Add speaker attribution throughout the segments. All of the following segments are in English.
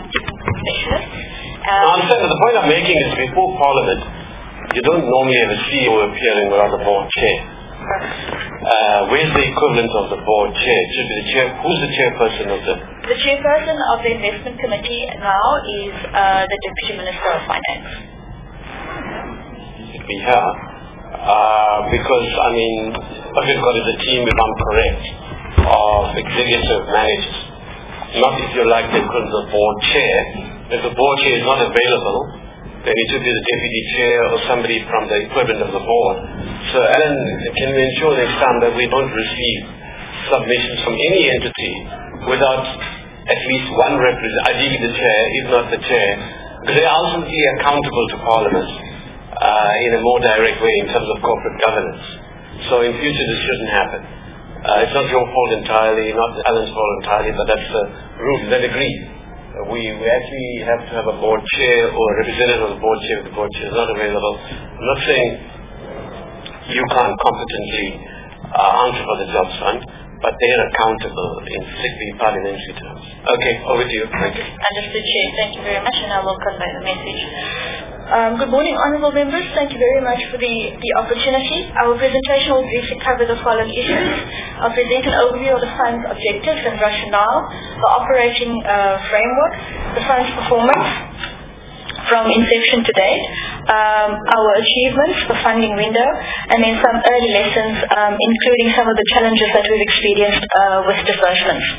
Speaker 1: specialists.
Speaker 2: The point I'm making is before Parliament, you don't normally have a CEO appearing without a board chair. Where's the equivalent of the board chair? It should be the chair. Who's the chairperson of the?
Speaker 1: The chairperson of the investment committee now is the Deputy Minister of Finance.
Speaker 2: It be her. Because, what we've got is a team, if I'm correct, of executive managers. Not, if you like, the equivalent of board chair. If the board chair is not available, then it should be the deputy chair or somebody from the equivalent of the board. So, Alan, can we ensure next time that we don't receive submissions from any entity without at least one representative, ideally the chair, if not the chair, because they are ultimately accountable to Parliament in a more direct way in terms of corporate governance. So in future this shouldn't happen. It's not your fault entirely, not Alan's fault entirely, but that's the rule. Then agree. We actually have to have a board chair or a representative of the board chair if the board chair is not available. I'm not saying you can't competently answer for the jobs fund, but they're accountable in strictly parliamentary terms. Okay, over to you. Thank you.
Speaker 1: Understood, Chair. Thank you very much, and I will convey the message. Good morning, honourable members. Thank you very much for the opportunity. Our presentation will briefly cover the following issues. I'll present an overview of the fund's objectives and rationale, the operating framework, the fund's performance from inception to date, our achievements, the funding window, and then some early lessons, including some of the challenges that we've experienced with disbursements.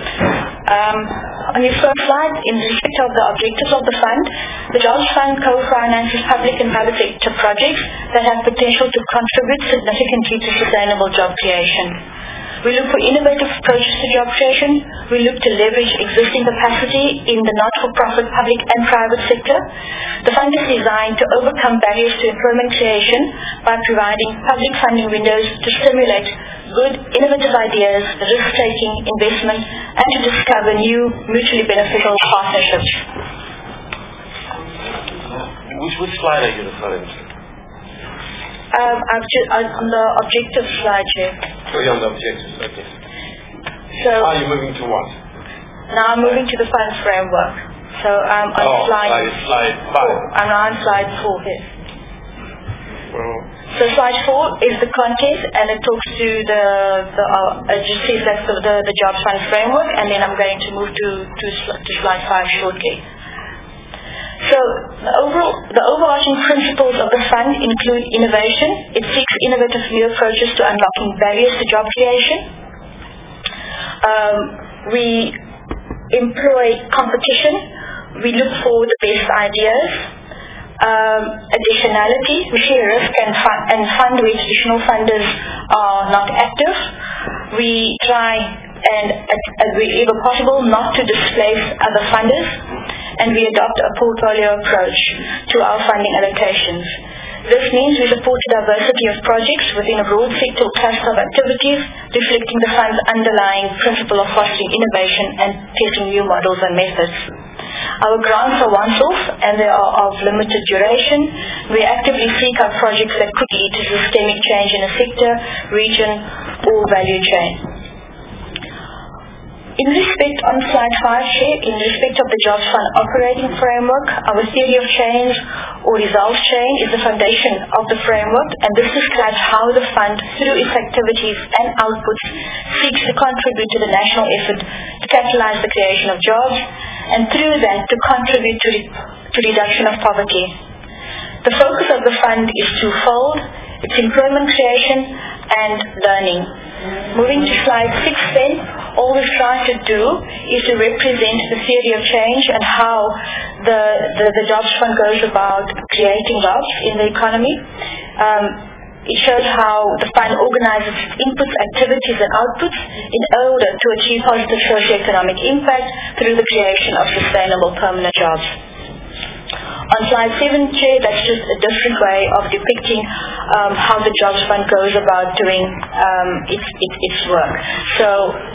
Speaker 1: On your first slide, in respect of the objectives of the fund, the Jobs Fund co-finances public and private sector projects that have potential to contribute significantly to sustainable job creation. We look for innovative approaches to job creation. We look to leverage existing capacity in the not-for-profit public and private sector. The fund is designed to overcome barriers to employment creation by providing public funding windows to stimulate good, innovative ideas, risk-taking, investment, and to discover new, mutually beneficial partnerships.
Speaker 2: Which slide are you referring to?
Speaker 1: On the objective slide here.
Speaker 2: Oh, you're on the objectives, okay.
Speaker 1: So,
Speaker 2: are you moving to what?
Speaker 1: Now I'm moving to the fund's framework. So I'm on
Speaker 2: slide 5.
Speaker 1: I'm now on slide 4 here. So slide 4 is the content, and it talks to just says that's the Jobs Fund framework, and then I'm going to move to slide 5 shortly. So the overarching principles of the fund include innovation. It seeks innovative new approaches to unlocking barriers to job creation. We employ competition. We look for the best ideas. Additionality. We share risk and fund where traditional funders are not active. We try and, wherever possible, not to displace other funders, and we adopt a portfolio approach to our funding allocations. This means we support a diversity of projects within a broad sector or cluster of activities, reflecting the fund's underlying principle of fostering innovation and testing new models and methods. Our grants are once-off and they are of limited duration. We actively seek out projects that could lead to systemic change in a sector, region, or value chain. In respect, on slide 5 here, in respect of the Jobs Fund operating framework, our theory of change or results change is the foundation of the framework, and this describes how the fund, through its activities and outputs, seeks to contribute to the national effort to catalyse the creation of jobs, and through that to contribute to reduction of poverty. The focus of the fund is twofold: it's employment creation and learning. Moving to slide 6 then, all we're trying to do is to represent the theory of change and how the Jobs Fund goes about creating jobs in the economy. It shows how the fund organizes inputs, activities and outputs in order to achieve positive socio-economic impact through the creation of sustainable permanent jobs. On slide 7, Chair, that's just a different way of depicting how the Jobs Fund goes about doing its work. So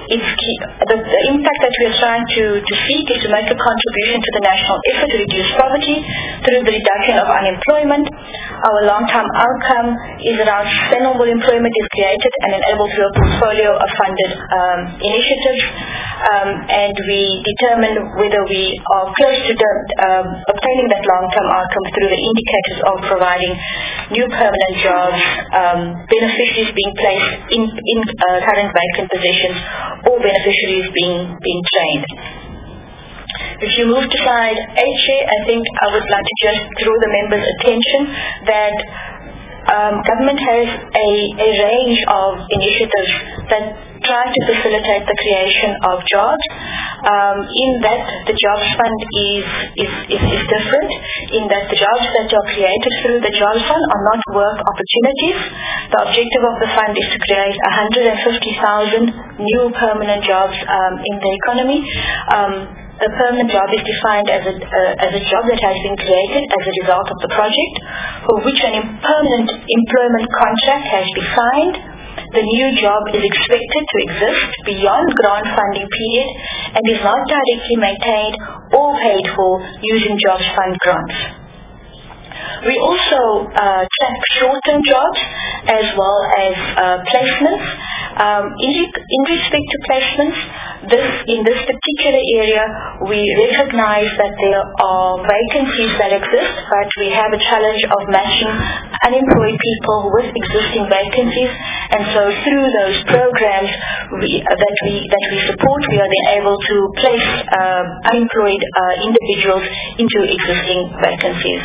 Speaker 1: the impact that we are trying to seek is to make a contribution to the national effort to reduce poverty through the reduction of unemployment. Our long-term outcome is around sustainable employment is created and enabled through a portfolio of funded initiatives, and we determine whether we are close to obtaining that long-term outcome through the indicators of providing new permanent jobs, beneficiaries being placed in current vacant positions, or beneficiaries being trained. If you move to slide 8, I think I would like to just draw the members' attention that government has a range of initiatives that try to facilitate the creation of jobs. In that, the Jobs Fund is different, in that the jobs that are created through the Jobs Fund are not work opportunities. The objective of the fund is to create 150,000 new permanent jobs in the economy. A permanent job is defined as a job that has been created as a result of the project, for which a permanent employment contract has been signed. The new job is expected to exist beyond grant funding period and is not directly maintained or paid for using Jobs Fund grants. We also track short-term jobs as well as placements. In respect to placements, in this particular area, we recognize that there are vacancies that exist, but we have a challenge of matching unemployed people with existing vacancies, and so through those programs that we support, we are then able to place unemployed individuals into existing vacancies.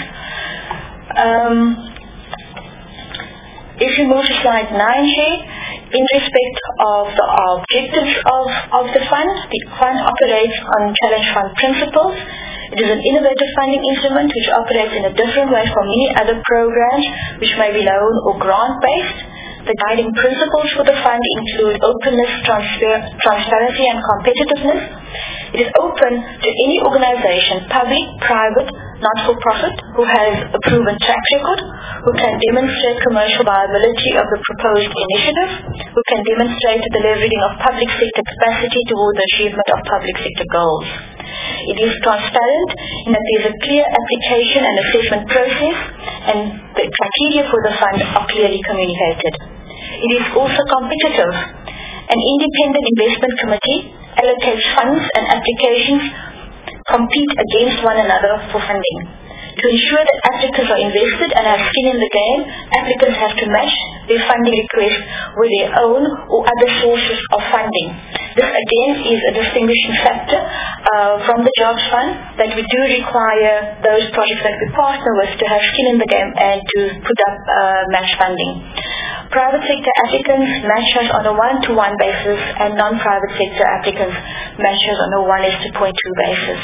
Speaker 1: If you move to slide 9 here, in respect of the objectives of the fund operates on Challenge Fund principles. It is an innovative funding instrument which operates in a different way from many other programs which may be loan or grant-based. The guiding principles for the fund include openness, transparency and competitiveness. It is open to any organization, public, private, not-for-profit, who has a proven track record, who can demonstrate commercial viability of the proposed initiative, who can demonstrate the leveraging of public sector capacity towards the achievement of public sector goals. It is transparent in that there is a clear application and assessment process, and the criteria for the fund are clearly communicated. It is also competitive. An independent investment committee allocates funds and applications compete against one another for funding. To ensure that applicants are invested and have skin in the game, applicants have to match their funding request with their own or other sources of funding. This again is a distinguishing factor from the Jobs Fund, that we do require those projects that we partner with to have skin in the game and to put up match funding. Private sector applicants match us on a 1-to-1 basis, and non-private sector applicants match us on a 1:2.2 basis.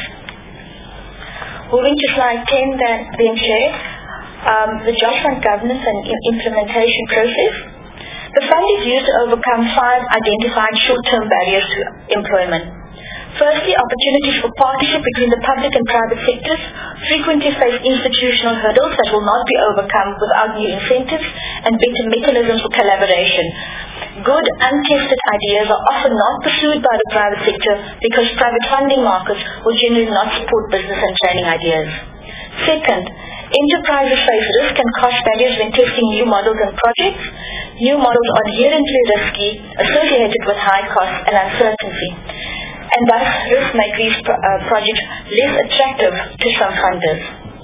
Speaker 1: Moving to slide 10 then, Chair, the Jobs Fund governance and implementation process. The fund is used to overcome 5 identified short-term barriers to employment. Firstly, opportunities for partnership between the public and private sectors frequently face institutional hurdles that will not be overcome without new incentives and better mechanisms for collaboration. Good, untested ideas are often not pursued by the private sector because private funding markets will generally not support business and training ideas. Second, enterprises face risk and cost barriers when testing new models and projects. New models are inherently risky, associated with high costs and uncertainty, and thus risk make these projects less attractive to some funders.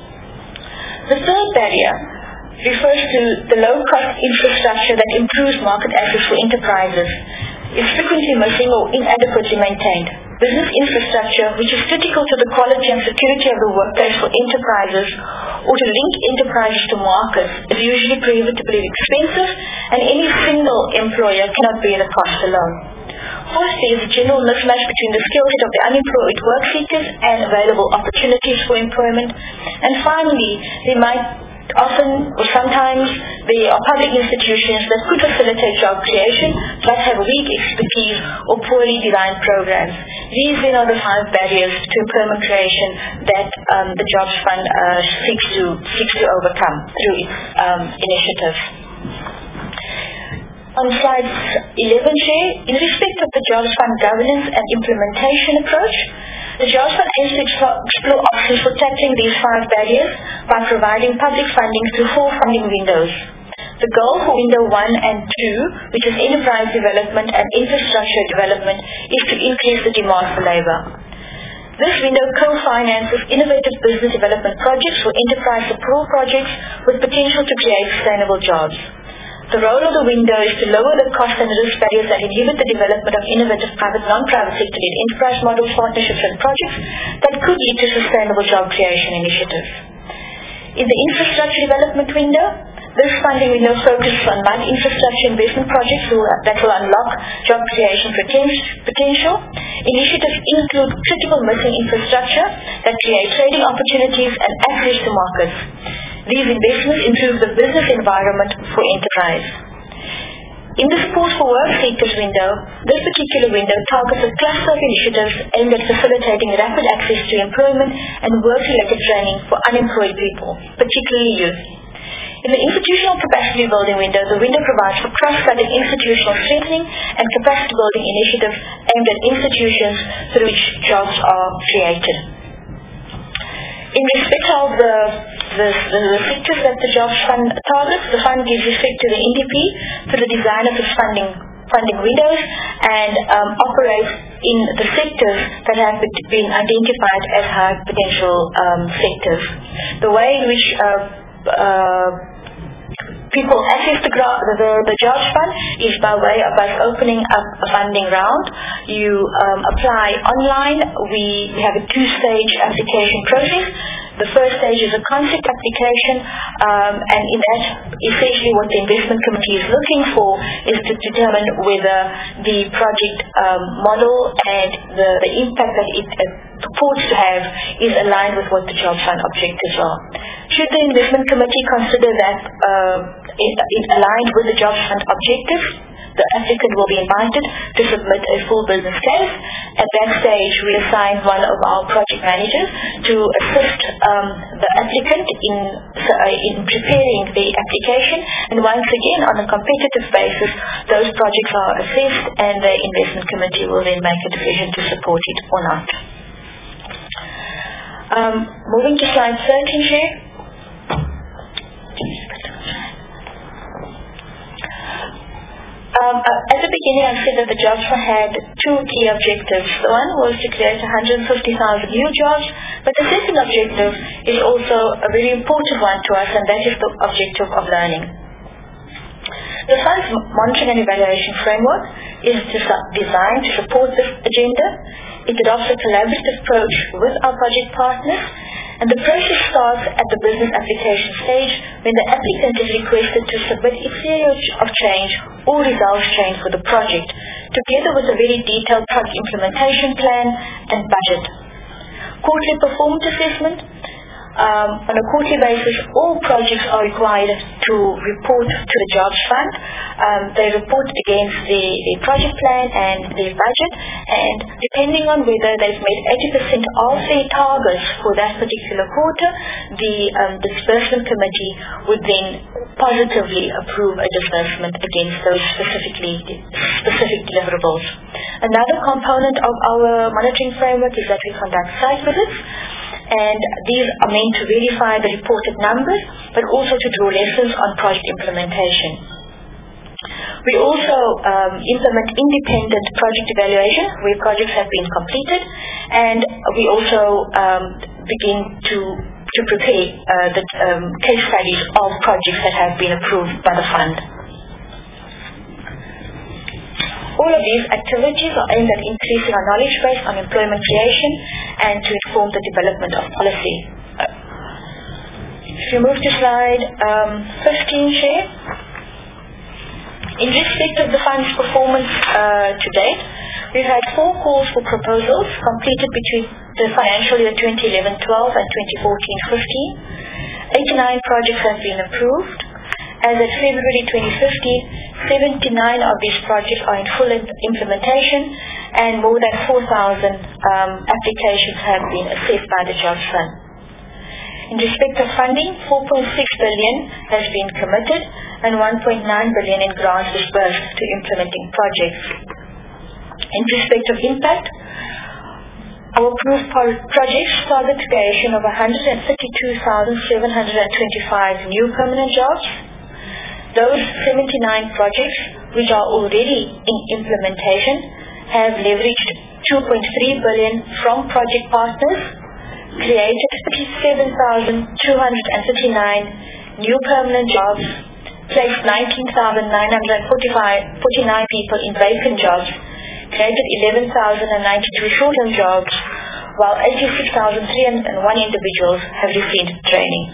Speaker 1: The third barrier refers to the low-cost infrastructure that improves market access for enterprises. Is frequently missing or inadequately maintained. Business infrastructure, which is critical to the quality and security of the workplace for enterprises, or to link enterprises to markets, is usually prohibitively expensive, and any single employer cannot bear the cost alone. Fourthly, is a general mismatch between the skill set of the unemployed work seekers and available opportunities for employment. And finally, there might often or sometimes there are public institutions that could facilitate job creation but have weak expertise or poorly designed programs. These then are the 5 barriers to employment creation that the Jobs Fund seeks to overcome through its initiatives. On slide 11, Chair, in respect of the Jobs Fund governance and implementation approach, the Jobs Fund aims to explore options for tackling these 5 barriers by providing public funding through 4 funding windows. The goal for window 1 and 2, which is enterprise development and infrastructure development, is to increase the demand for labour. This window co-finances innovative business development projects for enterprise support projects with potential to create sustainable jobs. The role of the window is to lower the cost and risk barriers that inhibit the development of innovative private, non-private sector-led enterprise models, partnerships and projects that could lead to sustainable job creation initiatives. In the infrastructure development window, this funding window focuses on light infrastructure investment projects that will unlock job creation potential. Initiatives include critical missing infrastructure that create trading opportunities and access to markets. These investments improve the business environment for enterprise. In the support for work seekers window, this particular window targets a cluster of initiatives aimed at facilitating rapid access to employment and work-related training for unemployed people, particularly youth. In the institutional capacity building window, the window provides for cross-cutting institutional strengthening and capacity building initiatives aimed at institutions through which jobs are created. In respect of the sectors that the Jobs Fund targets, the fund gives effect to the NDP through the design of its funding windows and operates in the sectors that have been identified as high potential sectors. The way in which people access the Jobs Fund is by way of us opening up a funding round. You apply online. We have a 2-stage application process. The first stage is a concept application, and in that, essentially what the investment committee is looking for is to determine whether the project model and the impact that it purports to have is aligned with what the Jobs Fund objectives are. Should the investment committee consider that it aligned with the Jobs Fund objectives, the applicant will be invited to submit a full business case. At that stage, we assign one of our project managers to assist the applicant in preparing the application. And once again, on a competitive basis, those projects are assessed and the investment committee will then make a decision to support it or not. Moving to slide 13, Chair. At the beginning, I said that the Jobs Fund had 2 key objectives. The one was to create 150,000 new jobs, but the second objective is also a very important one to us, and that is the objective of learning. The Fund's monitoring and evaluation framework is designed to support this agenda. It adopts a collaborative approach with our project partners, and the process starts at the business application stage when the applicant is requested to submit its theory of change or results change for the project, together with a very detailed project implementation plan and budget. Quarterly performance assessment. On a quarterly basis, all projects are required to report to the Jobs Fund. They report against the project plan and the budget, and depending on whether they've made 80% of their targets for that particular quarter, the disbursement committee would then positively approve a disbursement against those specific deliverables. Another component of our monitoring framework is that we conduct site visits. And these are meant to verify the reported numbers, but also to draw lessons on project implementation. We also implement independent project evaluation where projects have been completed, and we also begin to prepare the case studies of projects that have been approved by the Fund. All of these activities are aimed at increasing our knowledge base on employment creation and to inform the development of policy. If you move to slide 15, Chair. In respect of the Fund's performance to date, we've had 4 calls for proposals completed between the financial year 2011-12 and 2014-15. 89 projects have been approved. As of February 2015, 79 of these projects are in full implementation, and more than 4,000 applications have been assessed by the Jobs Fund. In respect of funding, 4.6 billion has been committed and 1.9 billion in grants disbursed to implementing projects. In respect of impact, our approved projects target creation of 132,725 new permanent jobs. Those 79 projects which are already in implementation have leveraged 2.3 billion from project partners, created 37,239 new permanent jobs, placed 19,949 people in vacant jobs, created 11,092 short-term jobs, while 86,301 individuals have received training.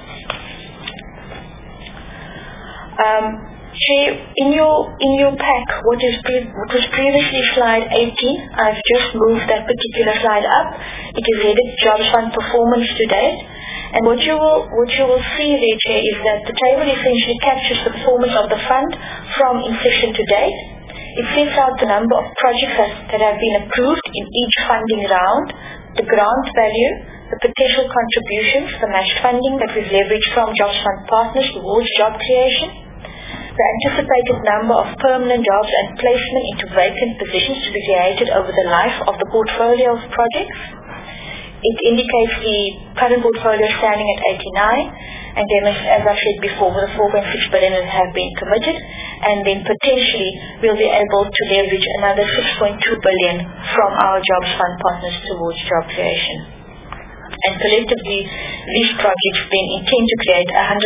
Speaker 1: In your pack, what was previously slide 18, I've just moved that particular slide up. It is headed Jobs Fund Performance to date. And what you will see there, Chair, is that the table essentially captures the performance of the fund from inception to date. It sets out the number of projects that have been approved in each funding round, the grant value, the potential contributions, the matched funding that we've leveraged from Jobs Fund partners towards job creation, the anticipated number of permanent jobs and placement into vacant positions to be created over the life of the portfolio of projects. It indicates the current portfolio standing at 89 and demonstrates, as I've said before, with the 4.6 billion that have been committed, and then potentially we'll be able to leverage another 6.2 billion from our Jobs Fund partners towards job creation. And collectively, these projects then intend to create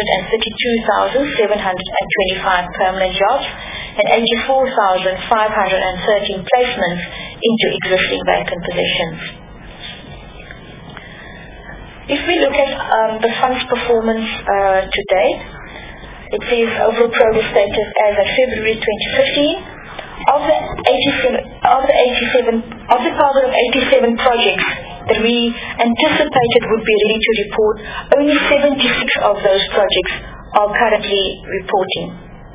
Speaker 1: 132,725 permanent jobs and 84,513 placements into existing vacant positions. If we look at the fund's performance to date, it says overall progress status as of February 2015. Of the target of 87 projects that we anticipated would be ready to report, only 76 of those projects are currently reporting.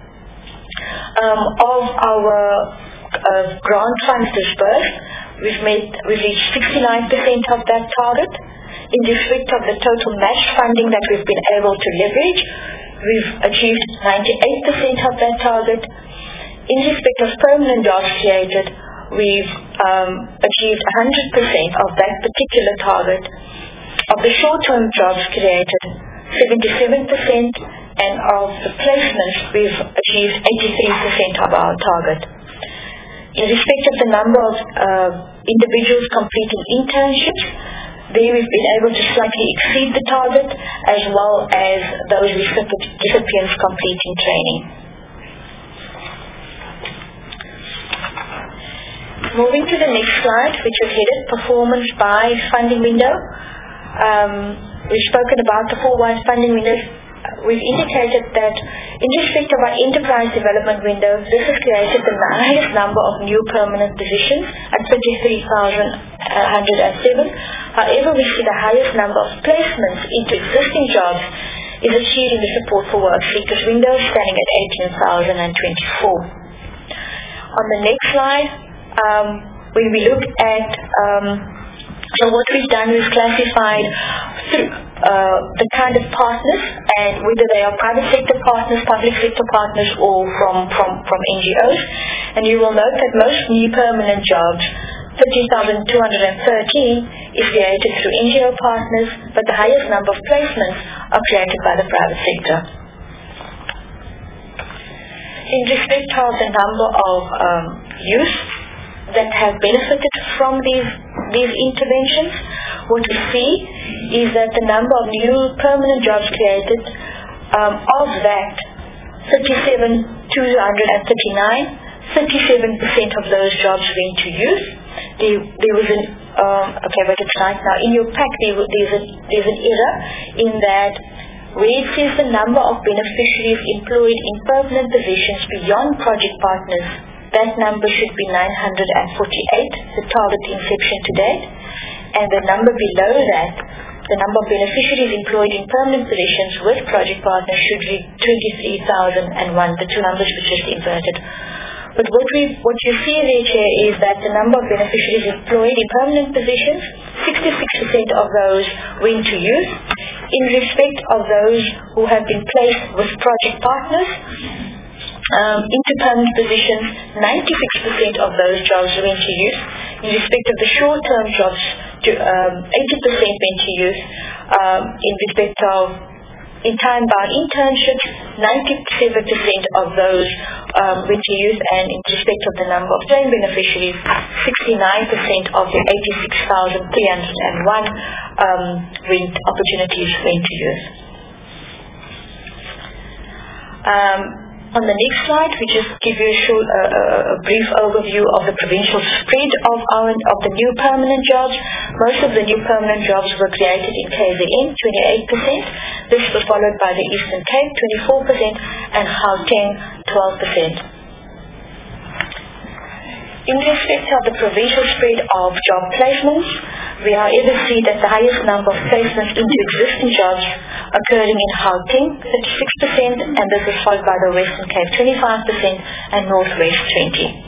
Speaker 1: Of our grant funds disbursed, we've reached 69% of that target. In respect of the total matched funding that we've been able to leverage, we've achieved 98% of that target. In respect of permanent jobs created, we've achieved 100% of that particular target. Of the short-term jobs created, 77%, and of the placements, we've achieved 83% of our target. In respect of the number of individuals completing internships, there we've been able to slightly exceed the target, as well as those recipients completing training. Moving to the next slide, which is headed Performance by Funding Window. We've spoken about the 4 wide funding windows. We've indicated that in respect of our enterprise development window, this has created the highest number of new permanent positions at 33,107. However, we see the highest number of placements into existing jobs is achieved in the support for work seekers window, standing at 18,024. On the next slide, when we look at so what we've done is classified the kind of partners, and whether they are private sector partners, public sector partners, or from NGOs. And you will note that most new permanent jobs, 30,213, is created through NGO partners, but the highest number of placements are created by the private sector. In respect of the number of youth that have benefited from these interventions, what we see is that the number of new permanent jobs created, of that 37,239, 37% of those jobs went to youth. There was an okay, but it's right now. In your pack, there's an error in that where it says the number of beneficiaries employed in permanent positions beyond project partners, that number should be 948, the target inception to date, and the number below that, the number of beneficiaries employed in permanent positions with project partners should be 23,001, the two numbers were just inverted. But what you see there, Chair, is that the number of beneficiaries employed in permanent positions, 66% of those went to youth. In respect of those who have been placed with project partners, into permanent positions, 96% of those jobs went to youth. In respect of the short-term jobs, 80% went to youth. In respect of time-bound internships, 97% of those went to youth, and in respect of the number of trained beneficiaries, 69% of the 86,301 opportunities went to youth. On the next slide, we just give you a brief overview of the provincial spread of the new permanent jobs. Most of the new permanent jobs were created in KZN, 28%. This was followed by the Eastern Cape, 24%, and Gauteng, 12%. In respect of the provincial spread of job placements, we however see that the highest number of placements into existing jobs occurring in Gauteng, 36%, and this is followed by the Western Cape, 25%, and Northwest, 20%.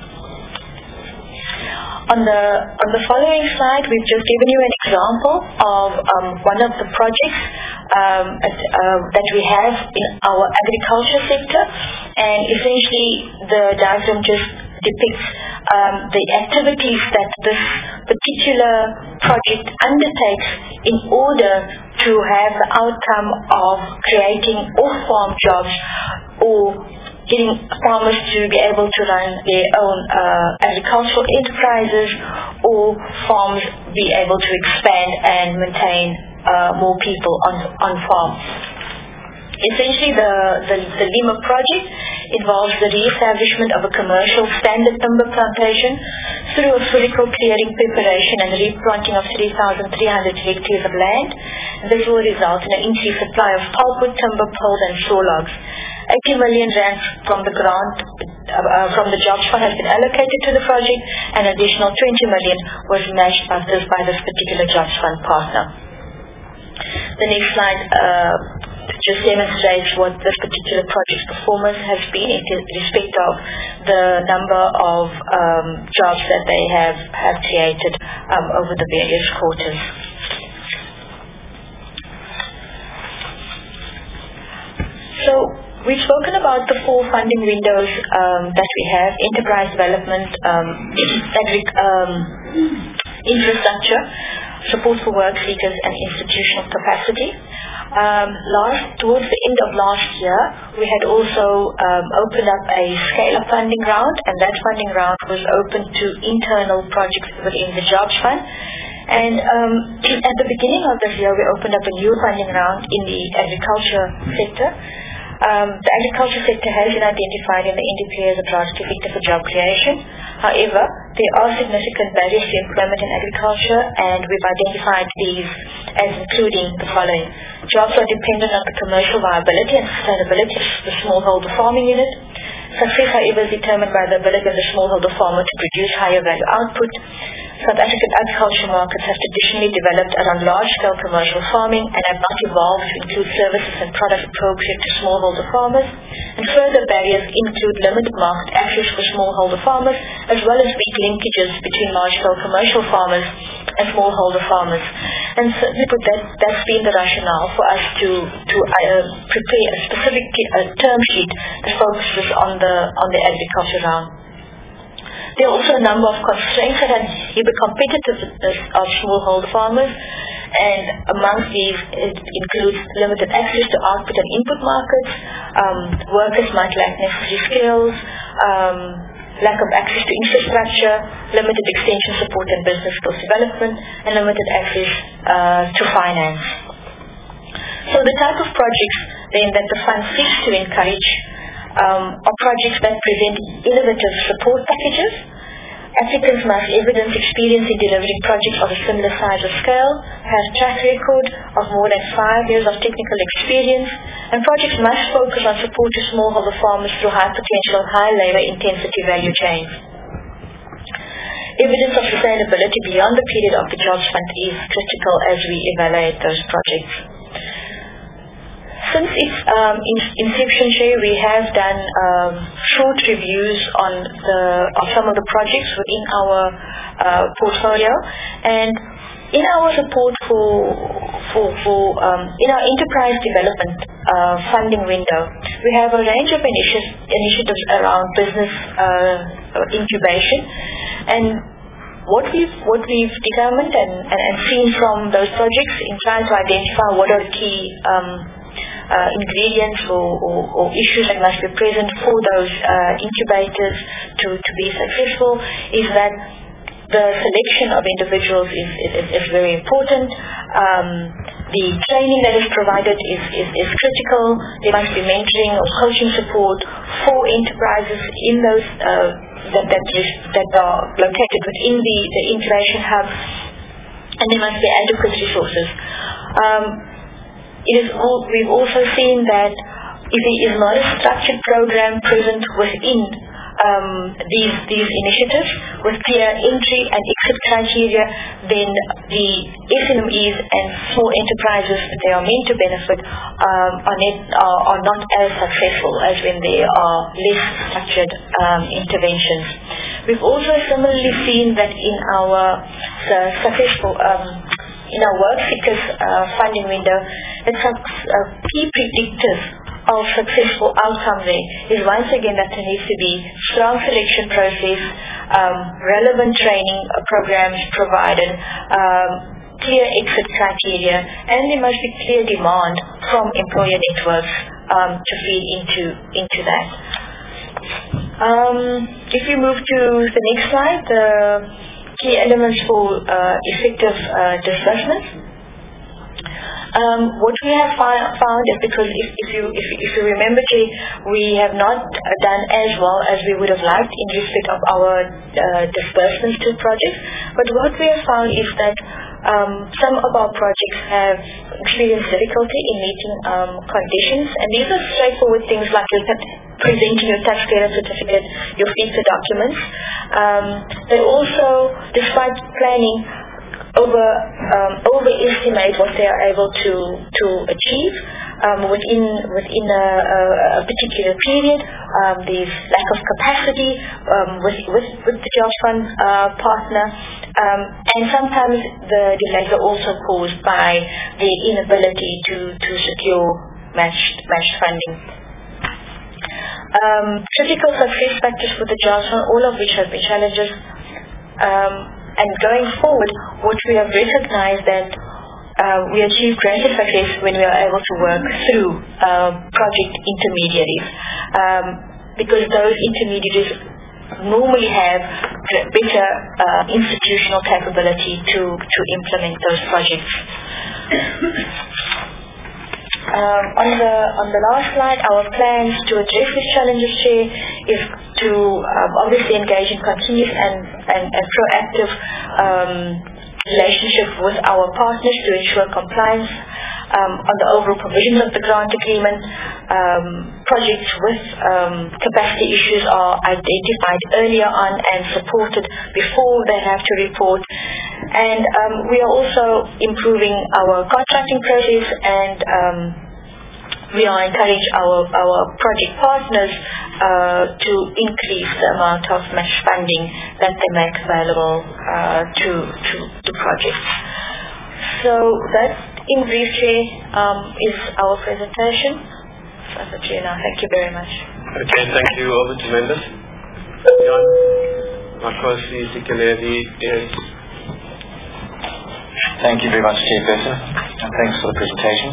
Speaker 1: On the following slide, we've just given you an example of one of the projects that we have in our agriculture sector, and essentially the diagram just depicts the activities that this particular project undertakes in order to have the outcome of creating off-farm jobs or getting farmers to be able to run their own agricultural enterprises, or farms be able to expand and maintain more people on farm. Essentially, the Lima project involves the re-establishment of a commercial standard timber plantation through a follicle clearing, preparation and replanting of 3,300 hectares of land. This will result in an increased supply of pulpwood, timber, poles and saw logs. 80 million rand from the grant from the Jobs Fund has been allocated to the project, and an additional 20 million was matched by this particular Jobs Fund partner. The next slide just demonstrates what this particular project's performance has been in respect of the number of jobs that they have created over the various quarters. So we've spoken about the 4 funding windows that we have: enterprise development, infrastructure, support for work seekers, and institutional capacity. Towards the end of last year, we had also opened up a scale-up funding round, and that funding round was open to internal projects within the Jobs Fund. And at the beginning of this year, we opened up a new funding round in the agriculture sector. The agriculture sector has been identified in the NDP as a priority sector for job creation. However, there are significant barriers to employment in agriculture, and we've identified these as including the following. Jobs are dependent on the commercial viability and sustainability of the smallholder farming unit. Success, however, is determined by the ability of the smallholder farmer to produce higher value output. South African agriculture markets have traditionally developed around large-scale commercial farming and have not evolved to include services and products appropriate to smallholder farmers. And further barriers include limited market access for smallholder farmers, as well as weak linkages between large-scale commercial farmers and smallholder farmers. And certainly that's been the rationale for us to prepare a specific term sheet that focuses on the agriculture round. There are also a number of constraints that inhibit the competitiveness of smallholder farmers, and amongst these it includes limited access to output and input markets, workers might lack necessary skills, lack of access to infrastructure, limited extension support and business skills development, and limited access to finance. So the type of projects then that the fund seeks to encourage are projects that present innovative support packages. Applicants must evidence experience in delivering projects of a similar size or scale, have track record of more than 5 years of technical experience, and projects must focus on support to smallholder farmers through high potential, high labor intensity value chains. Evidence of sustainability beyond the period of the Jobs Fund is critical as we evaluate those projects. Since its inception, we have done short reviews on some of the projects within our portfolio, and in our report for in our enterprise development funding window, we have a range of initiatives around business incubation, and what we've determined and seen from those projects in trying to identify what are the key ingredients or issues that must be present for those incubators to be successful is that the selection of individuals is very important. The training that is provided is critical. There must be mentoring or coaching support for enterprises in those that are located within the incubation hub, and there must be adequate resources. We've also seen that if there is not a structured program present within these initiatives with clear entry and exit criteria, then the SMEs and small enterprises that they are meant to benefit are not as successful as when there are less structured interventions. We've also similarly seen that in our successful in our work seekers funding window, that some key predictors of successful outcome there is once again that there needs to be strong selection process, relevant training programs provided, clear exit criteria, and there must be clear demand from employer networks to feed into that. If you move to the next slide, the key elements for effective disbursements. What we have found is, because if you remember, Jay, we have not done as well as we would have liked in respect of our disbursements to projects. But what we have found is that some of our projects have experienced difficulty in meeting conditions, and these are straightforward things like presenting your tax clearance certificate, your FISA documents. They also, despite planning, overestimate what they are able to achieve within a particular period. There's lack of capacity with the Jobs Fund partner, and sometimes the delays are also caused by the inability to secure matched funding. Critical success factors for the Jobs Fund, all of which have been challenges. And going forward, what we have recognized that we achieve greater success when we are able to work through project intermediaries, because those intermediaries normally have better institutional capability to implement those projects. On the last slide, our plans to address these challenges here is to obviously engage in continuous and proactive relationship with our partners to ensure compliance on the overall provisions of the grant agreement. Projects with capacity issues are identified earlier on and supported before they have to report. And we are also improving our contracting process, and we are encouraging our project partners to increase the amount of match funding that they make available to projects. So that, in brief, is our presentation. That's it now. Thank you very much.
Speaker 2: Okay, thank you. Over to members. Jan, Marcosi, Sikeledi, yes.
Speaker 3: Thank you very much, Chairperson, and thanks for the presentation.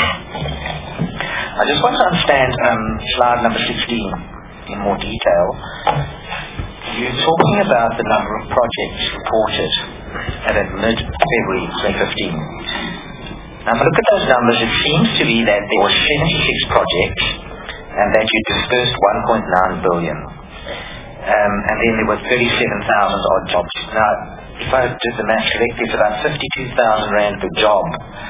Speaker 3: I just want to understand slide number 16 in more detail. You're talking about the number of projects reported at mid-February 2015. Now, if I look at those numbers, it seems to be that there were 76 projects and that you dispersed 1.9 billion. And then there were 37,000 odd jobs. Now, if I did the math correctly, it's about 52,000 rand per job.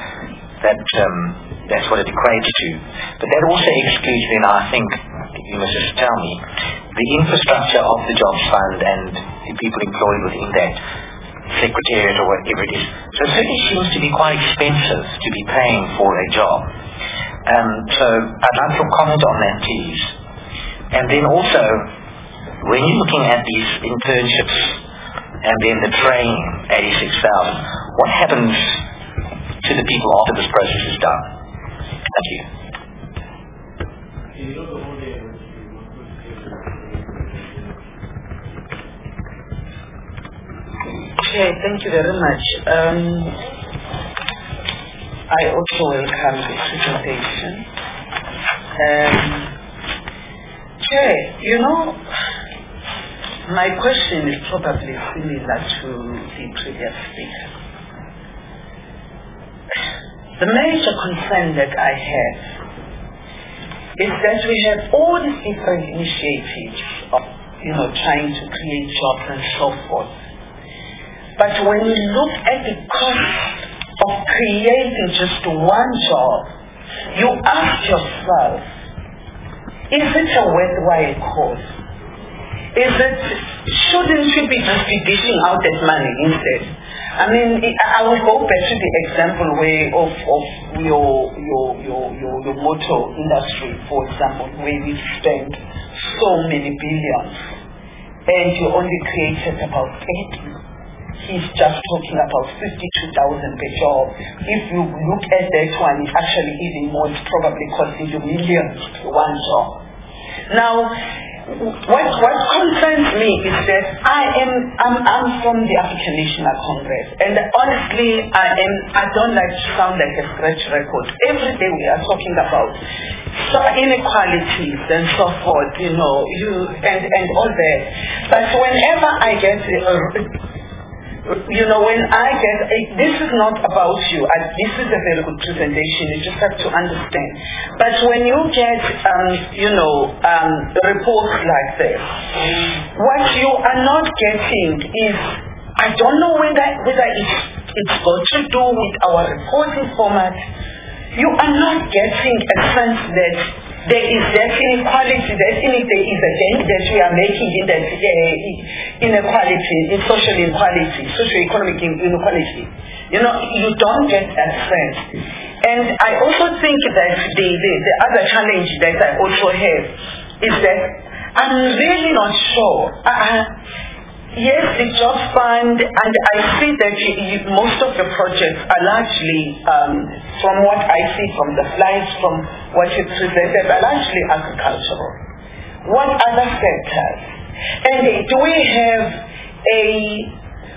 Speaker 3: That's what it equates to. But that also excludes, then, I think, you must just tell me, the infrastructure of the Jobs Fund and the people employed within that secretariat or whatever it is. So it certainly seems to be quite expensive to be paying for a job. So I'd like your comment on that, please. And then also, when you're looking at these internships and then the training, 86,000, what happens to the people after this process is done? Thank you.
Speaker 4: Okay, thank you very much. I also welcome the presentation. Okay, my question is probably similar to the previous speaker. The major concern that I have is that we have all these different initiatives of, trying to create jobs and so forth. But when you look at the cost of creating just one job, you ask yourself, is it a worthwhile cause? Shouldn't you be just dishing out that money instead? I mean, I will go back to the example of your motor industry, for example, where we spend so many billions, and you only created about 80. He's just talking about 52,000 per job. If you look at that one, it's actually even more. It's probably costing you millions for one job. Now, what concerns me is that I'm from the African National Congress, and honestly, I don't like to sound like a scratch record. Every day we are talking about inequalities and so forth, and all that. But whenever I get this is not about you. This is a very good presentation. You just have to understand. But when you get, reports like this, what you are not getting is, I don't know whether it's got to do with our reporting format. You are not getting a sense that there is that inequality, there is a dent that we are making in that inequality, in social inequality, socio-economic inequality. You don't get that sense. And I also think that the other challenge that I also have is that I'm really not sure. Yes, the job fund, and I see that most of the projects are largely, from what I see from the slides, from what you presented, are largely agricultural. What other sectors? And do we have a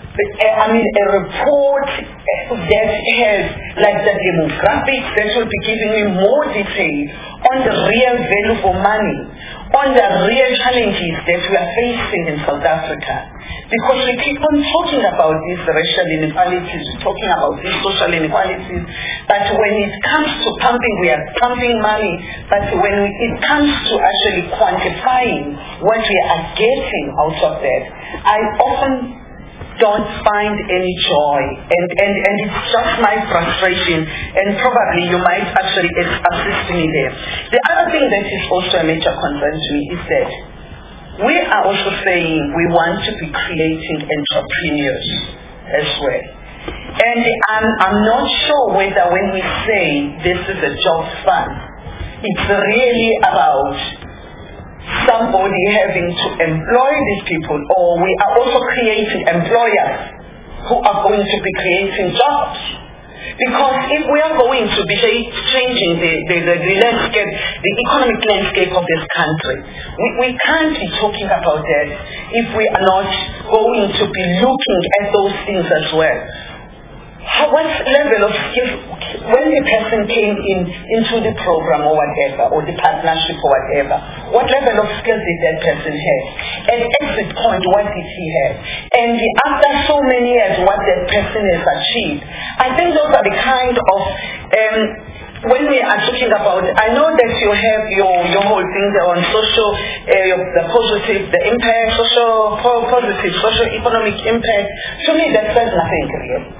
Speaker 4: report that has, like, the demographics that will be giving me more detail on the real value for money, on the real challenges that we are facing in South Africa? Because we keep on talking about these racial inequalities, we're talking about these social inequalities, but when it comes to pumping, we are pumping money, but when it comes to actually quantifying what we are getting out of that, I often don't find any joy, and it's just my frustration, and probably you might actually assist me there. The other thing that is also a major concern to me is that we are also saying we want to be creating entrepreneurs as well. And I'm not sure whether when we say this is a job fund, it's really about somebody having to employ these people, or we are also creating employers who are going to be creating jobs. Because if we are going to be changing the landscape, the economic landscape of this country, we can't be talking about that if we are not going to be looking at those things as well. What level of skills, when the person came into the program or whatever, or the partnership or whatever, what level of skills did that person have? At exit point, what did he have? And after so many years, what that person has achieved. I think those are the kind of, when we are talking about, I know that you have your whole thing there on social, the positive, the impact, positive, social economic impact. To me, that says nothing real.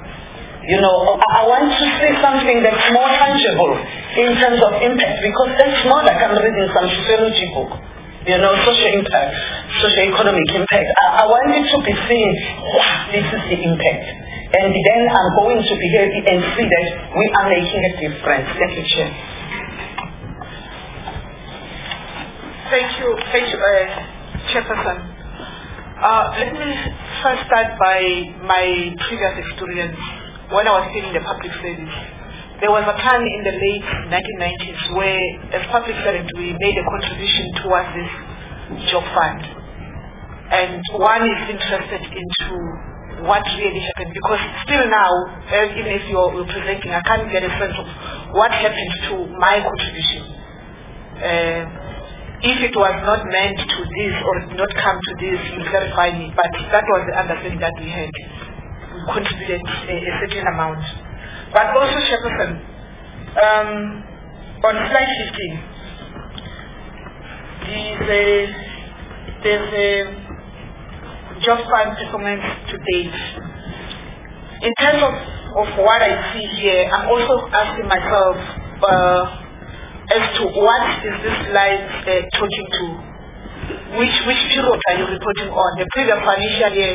Speaker 4: I want to see something that's more tangible in terms of impact, because that's not like I'm reading some sociology book. Social impact, socio-economic impact. I want it to be seen, wow, this is the impact. And then I'm going to be happy and see that we are making a difference. Thank you, Chair.
Speaker 5: Thank you, Chairperson. Let me first start by my previous experience when I was still in the public service. there was a time in the late 1990s where, as public servants, we made a contribution towards this job fund. And one is interested into what really happened, because still now, even if you're presenting, I can't get a sense of what happened to my contribution. If it was not meant to this or did not come to this, you clarify me, but that was the understanding that we had. We contributed a certain amount. But also, Chairperson, on slide 15, there's a job fund performance to date. In terms of what I see here, I'm also asking myself as to what is this slide talking to? Which period are you reporting on? The previous financial year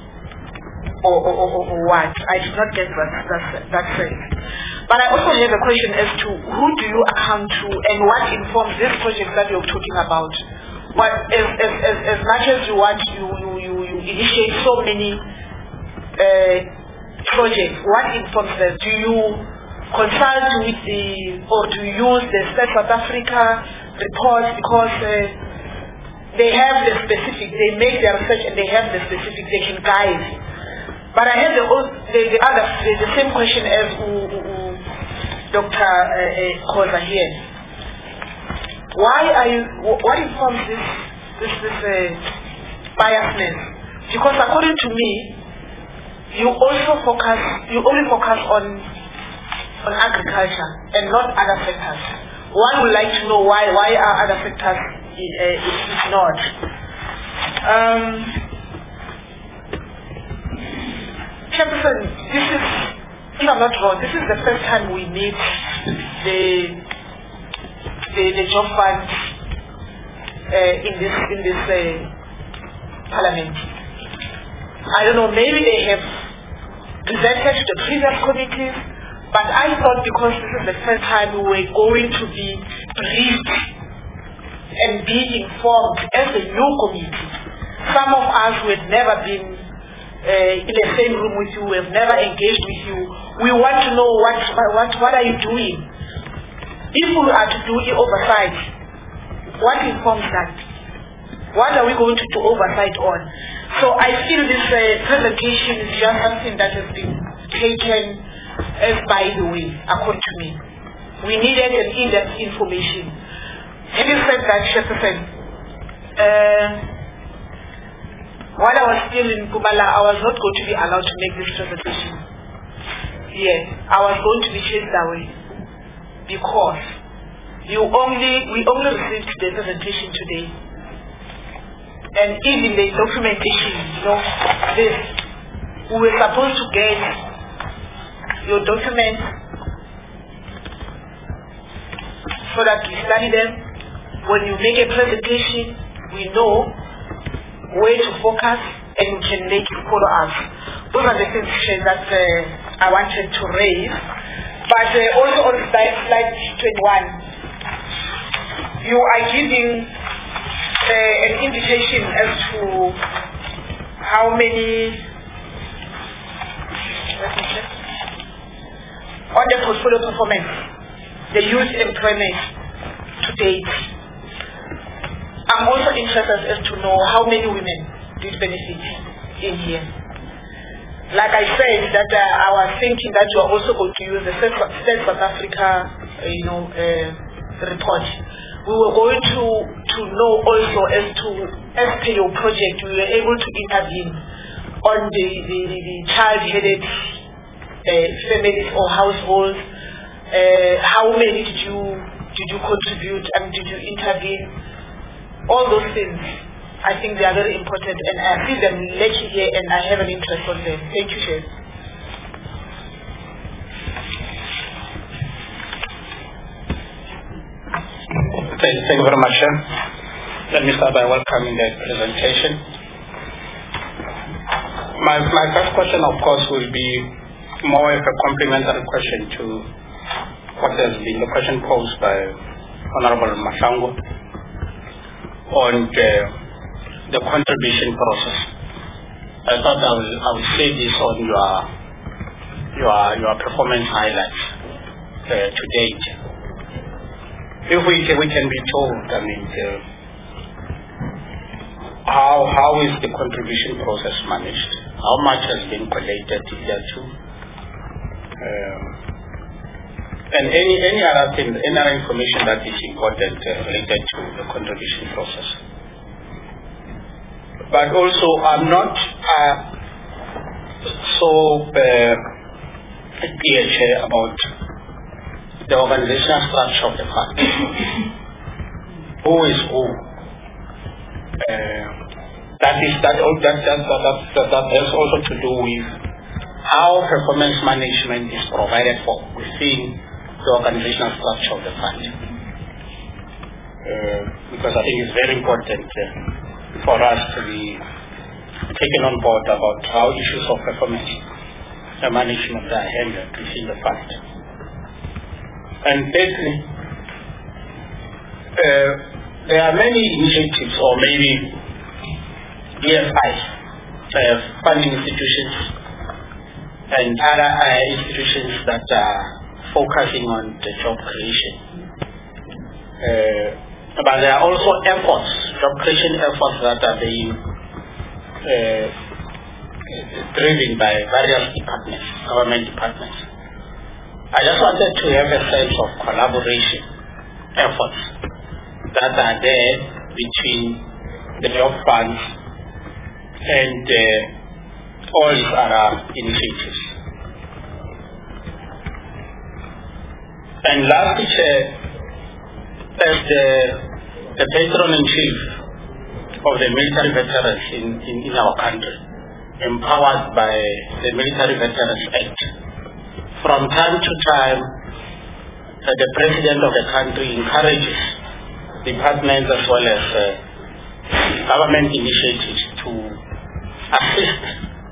Speaker 5: or what? I did not get that sense. But I also have a question as to who do you account to and what informs this project that you're talking about? But as much as you want, you initiate so many projects, what informs that? Do you consult with or do you use the State South Africa report, because they have the specific, they make their research and they have the specific, they can guide. But I have the same question as Dr. Khoza here. What informs this biasness? Because according to me, you only focus on agriculture and not other sectors. One would like to know why are other sectors ignored. Chairperson, this is, if I'm not wrong, this is the first time we meet the job fund in this parliament. I don't know, maybe they have presented to the previous committees, but I thought because this is the first time we were going to be briefed and be informed as a new committee. Some of us who had never been in the same room with you, we have never engaged with you. We want to know what are you doing? If we are to do oversight, what informs that? What are we going to do oversight on? So I feel this presentation is just something that has been taken as by the way, according to me. We needed an in-depth information. Having said that, Chairperson, while I was still in Kubala, I was not going to be allowed to make this presentation. Yes, I was going to be chased away because we only received the presentation today. And even the documentation, we were supposed to get your documents so that we study them. When you make a presentation, we know where to focus and we can make it follow up. Those are the things that I wanted to raise. But also on slide 21, you are giving an indication as to how many, on the portfolio performance, the youth employment to date. I'm also interested as to know how many women did benefit in here. Like I said, that I was thinking that you are also going to use the State South Africa, report. We were going to know also as per your project, we were able to intervene on the child-headed families or households. How many did you contribute and did you intervene? All those things, I think they are very important, and I see them lacking here, and I have an interest on them. Thank you, Chair.
Speaker 6: Thank you very much, Chair. Let me start by welcoming the presentation. My first question, of course, will be more of a complementary question to what has been the question posed by Honorable Mahlangu on the contribution process. I thought I will say this on your performance highlights. to date. If we can be told, I mean, how is the contribution process managed? How much has been collected hitherto? And any other thing, any other information that is important related to the contribution process. But also, I'm not so clear, Chair, about the organizational structure of the fund. Who is who? That has also to do with how performance management is provided for within the organizational structure of the fund. Because I think it's very important for us to be taken on board about how issues of performance management are handled within the fund. And thirdly, there are many initiatives, or maybe DFIs, funding institutions and other institutions that are focusing on the job creation. But there are also efforts, job creation efforts that are being driven by various departments, government departments. I just wanted to have a sense of collaboration efforts that are there between the job funds and all these other initiatives. And lastly, as the patron-in-chief of the military veterans in our country, empowered by the Military Veterans Act, from time to time, the president of the country encourages departments as well as government initiatives to assist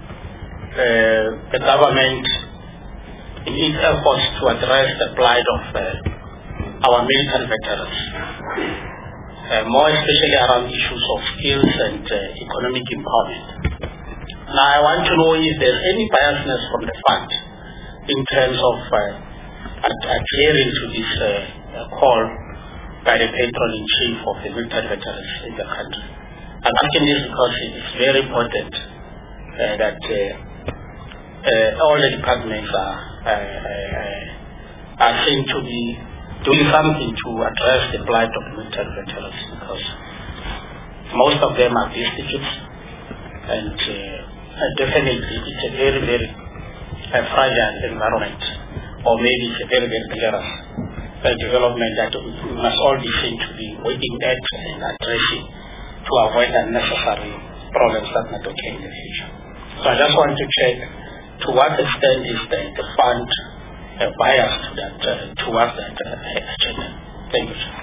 Speaker 6: the government in its efforts to address the plight of our military veterans, more especially around issues of skills and economic empowerment. Now, I want to know if there's any biasness from the fund in terms of adhering to this call by the patron-in-chief of the military veterans in the country. I'm asking this because it's very important that all the departments are seen to be doing something to address the plight of military veterans, because most of them are destitute, and definitely it's a very, very fragile environment, or maybe it's a very, very dangerous development that we must all be seen to be working at and addressing to avoid unnecessary problems that might occur in the future. So I just want to check to what extent is the fund biased to that, towards that agenda. Thank you, sir.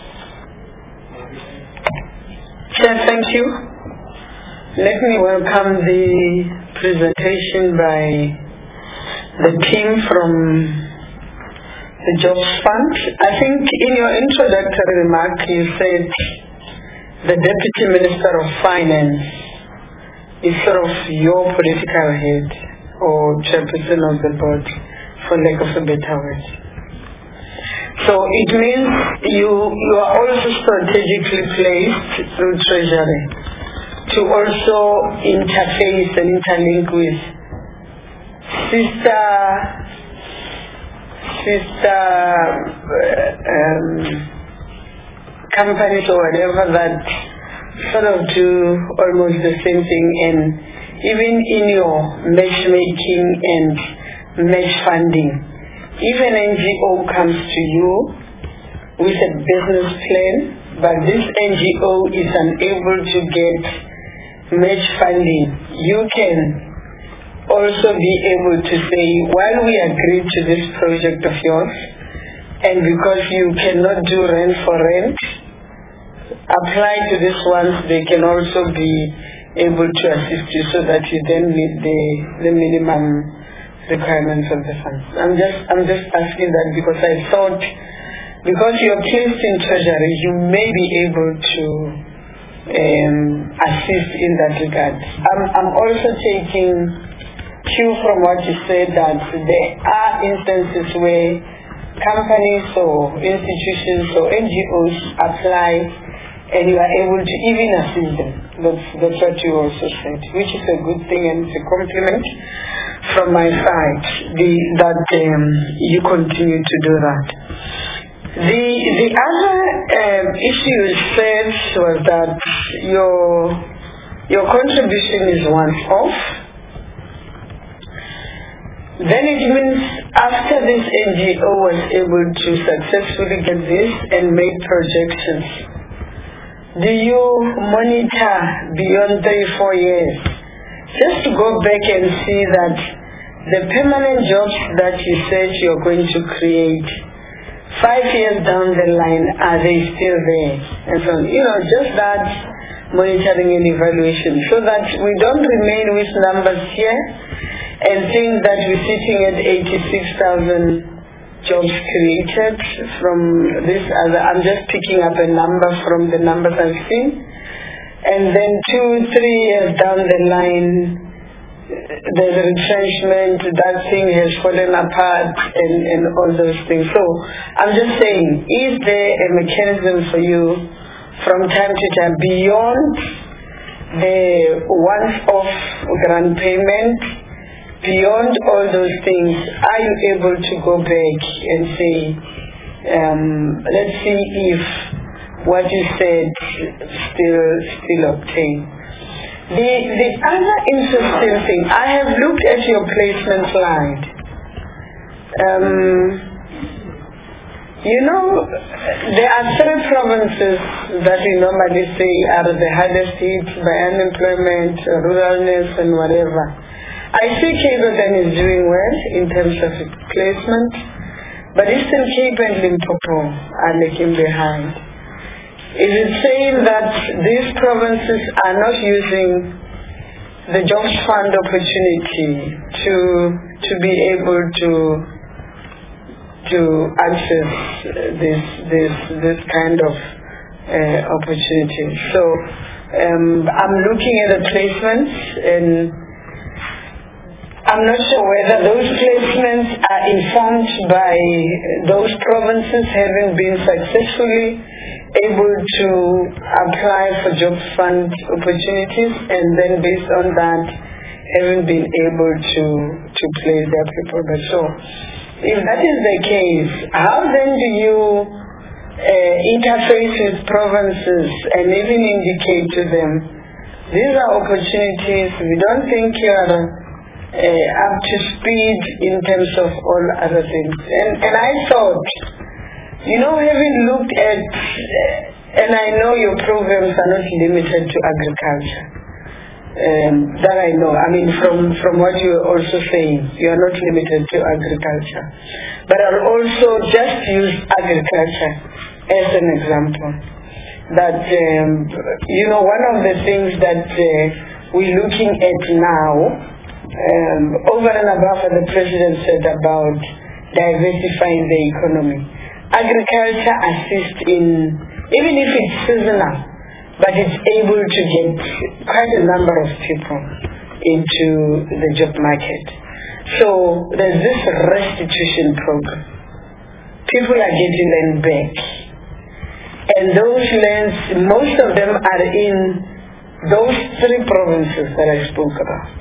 Speaker 7: Chair, thank you. Let me welcome the presentation by the team from the Jobs Fund. I think in your introductory remark you said the Deputy Minister of Finance is sort of your political head or chairperson of the board, for lack of a better word. So it means you are also strategically placed through Treasury to also interface and interlink with sister companies or whatever that sort of do almost the same thing, and even in your matchmaking and match funding, if an NGO comes to you with a business plan, but this NGO is unable to get match funding, you can also be able to say, while we agreed to this project of yours, and because you cannot do rent for rent, apply to this one, they can also be able to assist you so that you then meet the minimum requirements of the funds. I'm just asking that because I thought, because you're placed in Treasury, you may be able to assist in that regard. I'm also taking cue from what you said, that there are instances where companies or institutions or NGOs apply and you are able to even assist them. That's what you also said, which is a good thing and it's a compliment from my side that you continue to do that. The other issue you said was that your contribution is once off. Then it means after this NGO was able to successfully get this and make projections, do you monitor beyond 3-4 years just to go back and see that the permanent jobs that you said you're going to create 5 years down the line, are they still there? And so, just that monitoring and evaluation so that we don't remain with numbers here and think that we're sitting at 86,000 jobs created from this other. I'm just picking up a number from the numbers I've seen. And then 2-3 years down the line, there's a retrenchment, that thing has fallen apart and all those things. So I'm just saying, is there a mechanism for you from time to time beyond the once-off grant payment, beyond all those things, are you able to go back and say, let's see if what you said still obtained? The other interesting thing, I have looked at your placement slide. There are 3 provinces that we normally say are the hardest hit by unemployment, ruralness, and whatever. I see Cape Town is doing well in terms of placement, but Eastern Cape and Limpopo are lagging behind. Is it saying that these provinces are not using the Jobs Fund opportunity to be able to access this kind of opportunity? So I'm looking at the placements and I'm not sure whether those placements are informed by those provinces having been successfully able to apply for job fund opportunities and then based on that having been able to place their people. But so if that is the case, how then do you interface with provinces and even indicate to them, these are opportunities, we don't think you are up to speed in terms of all other things. And I thought, having looked at, and I know your programs are not limited to agriculture, that I know. I mean, from what you are also saying, you are not limited to agriculture. But I'll also just use agriculture as an example. That, one of the things that we're looking at now, over and above what the President said about diversifying the economy, agriculture assists in, even if it's seasonal, but it's able to get quite a number of people into the job market. So there's this restitution program. People are getting land back. And those lands, most of them are in those 3 provinces that I spoke about.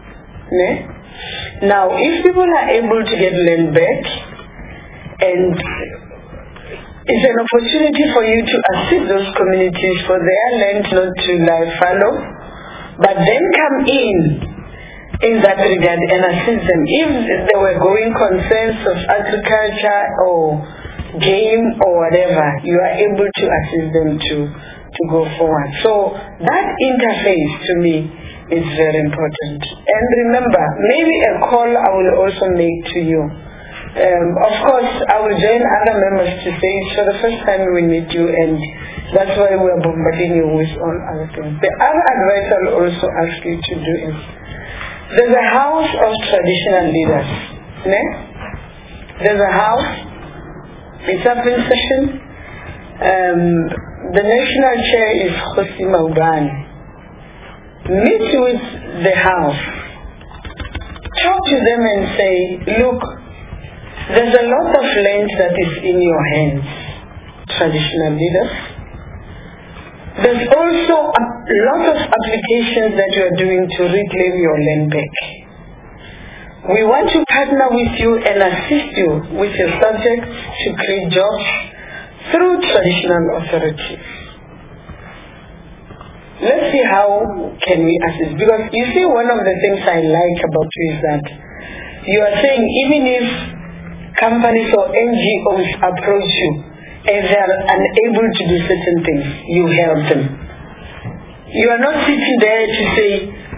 Speaker 7: Now, if people are able to get land back, and it's an opportunity for you to assist those communities for their land not to lie fallow, but then come in that regard and assist them. If there were going concerns of agriculture or game or whatever, you are able to assist them to go forward. So that interface to me is very important. And remember, maybe a call I will also make to you. Of course, I will join other members to say it's for the first time we meet you, and that's why we are bombarding you with all other things. The other advice I will also ask you to do is, there's a house of traditional leaders. There's a house, it's up in session. The national chair is Khosi Maubane. Meet with the house. Talk to them and say, look, There's a lot of land that is in your hands, traditional leaders. There's also a lot of applications that you are doing to reclaim your land back. We want to partner with you and assist you with your subjects to create jobs through traditional authorities. Let's see how can we assist. Because you see, one of the things I like about you is that you are saying even if companies or NGOs approach you and they are unable to do certain things, you help them. You are not sitting there to say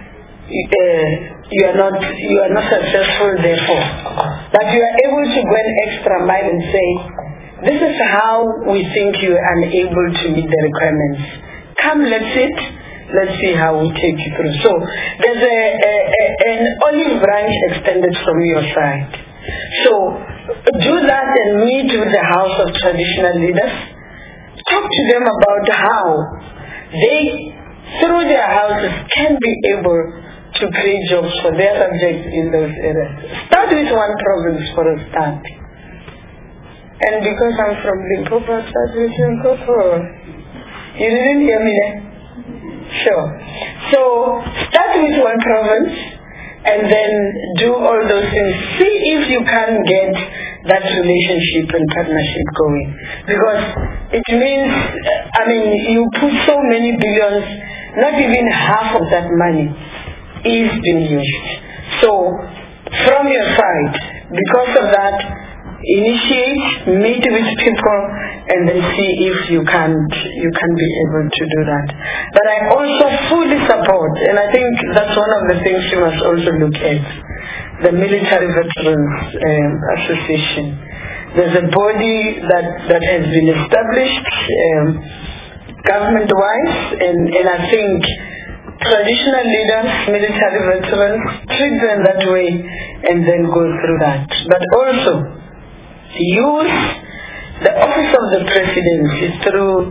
Speaker 7: you are not successful therefore, but you are able to go an extra mile and say, this is how we think you are unable to meet the requirements. Come, let's sit. Let's see how we take you through. So there's an olive branch extended from your side. So do that and meet with the House of Traditional Leaders. Talk to them about how they, through their houses, can be able to create jobs for their subjects in those areas. Start with one province for a start. And because I'm from Limpopo, start with Limpopo. You didn't hear me there? Sure. So start with one province and then do all those things. See if you can get that relationship and partnership going. Because it means, you put so many billions, not even half of that money is being used. So from your side, because of that, initiate, meet with people, and then see if you can be able to do that. But I also fully support, and I think that's one of the things you must also look at, the Military Veterans Association. There's a body that has been established government-wise, and I think traditional leaders, military veterans, treat them that way and then go through that. But also, use the office of the president is through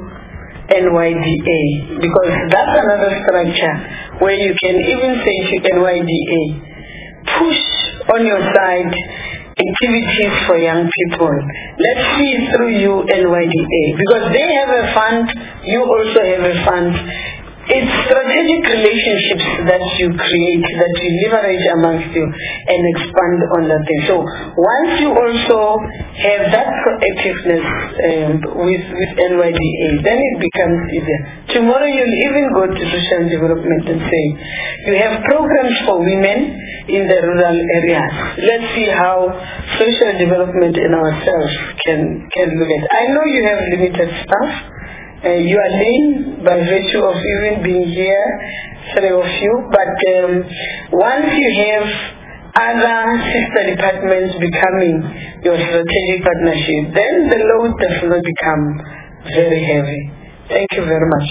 Speaker 7: NYDA, because that's another structure where you can even say to NYDA, push on your side activities for young people. Let's see through you NYDA, because they have a fund, you also have a fund. It's strategic relationships that you create, that you leverage amongst you and expand on that thing. So once you also have that proactiveness with NYDA, then it becomes easier. Tomorrow you'll even go to social development and say, you have programs for women in the rural areas. Let's see how social development in ourselves can look at. I know you have limited staff. You are lean by virtue of even being here, three of you, but once you have other sister departments becoming your strategic partnership, then the load does not become very heavy. Thank you very much.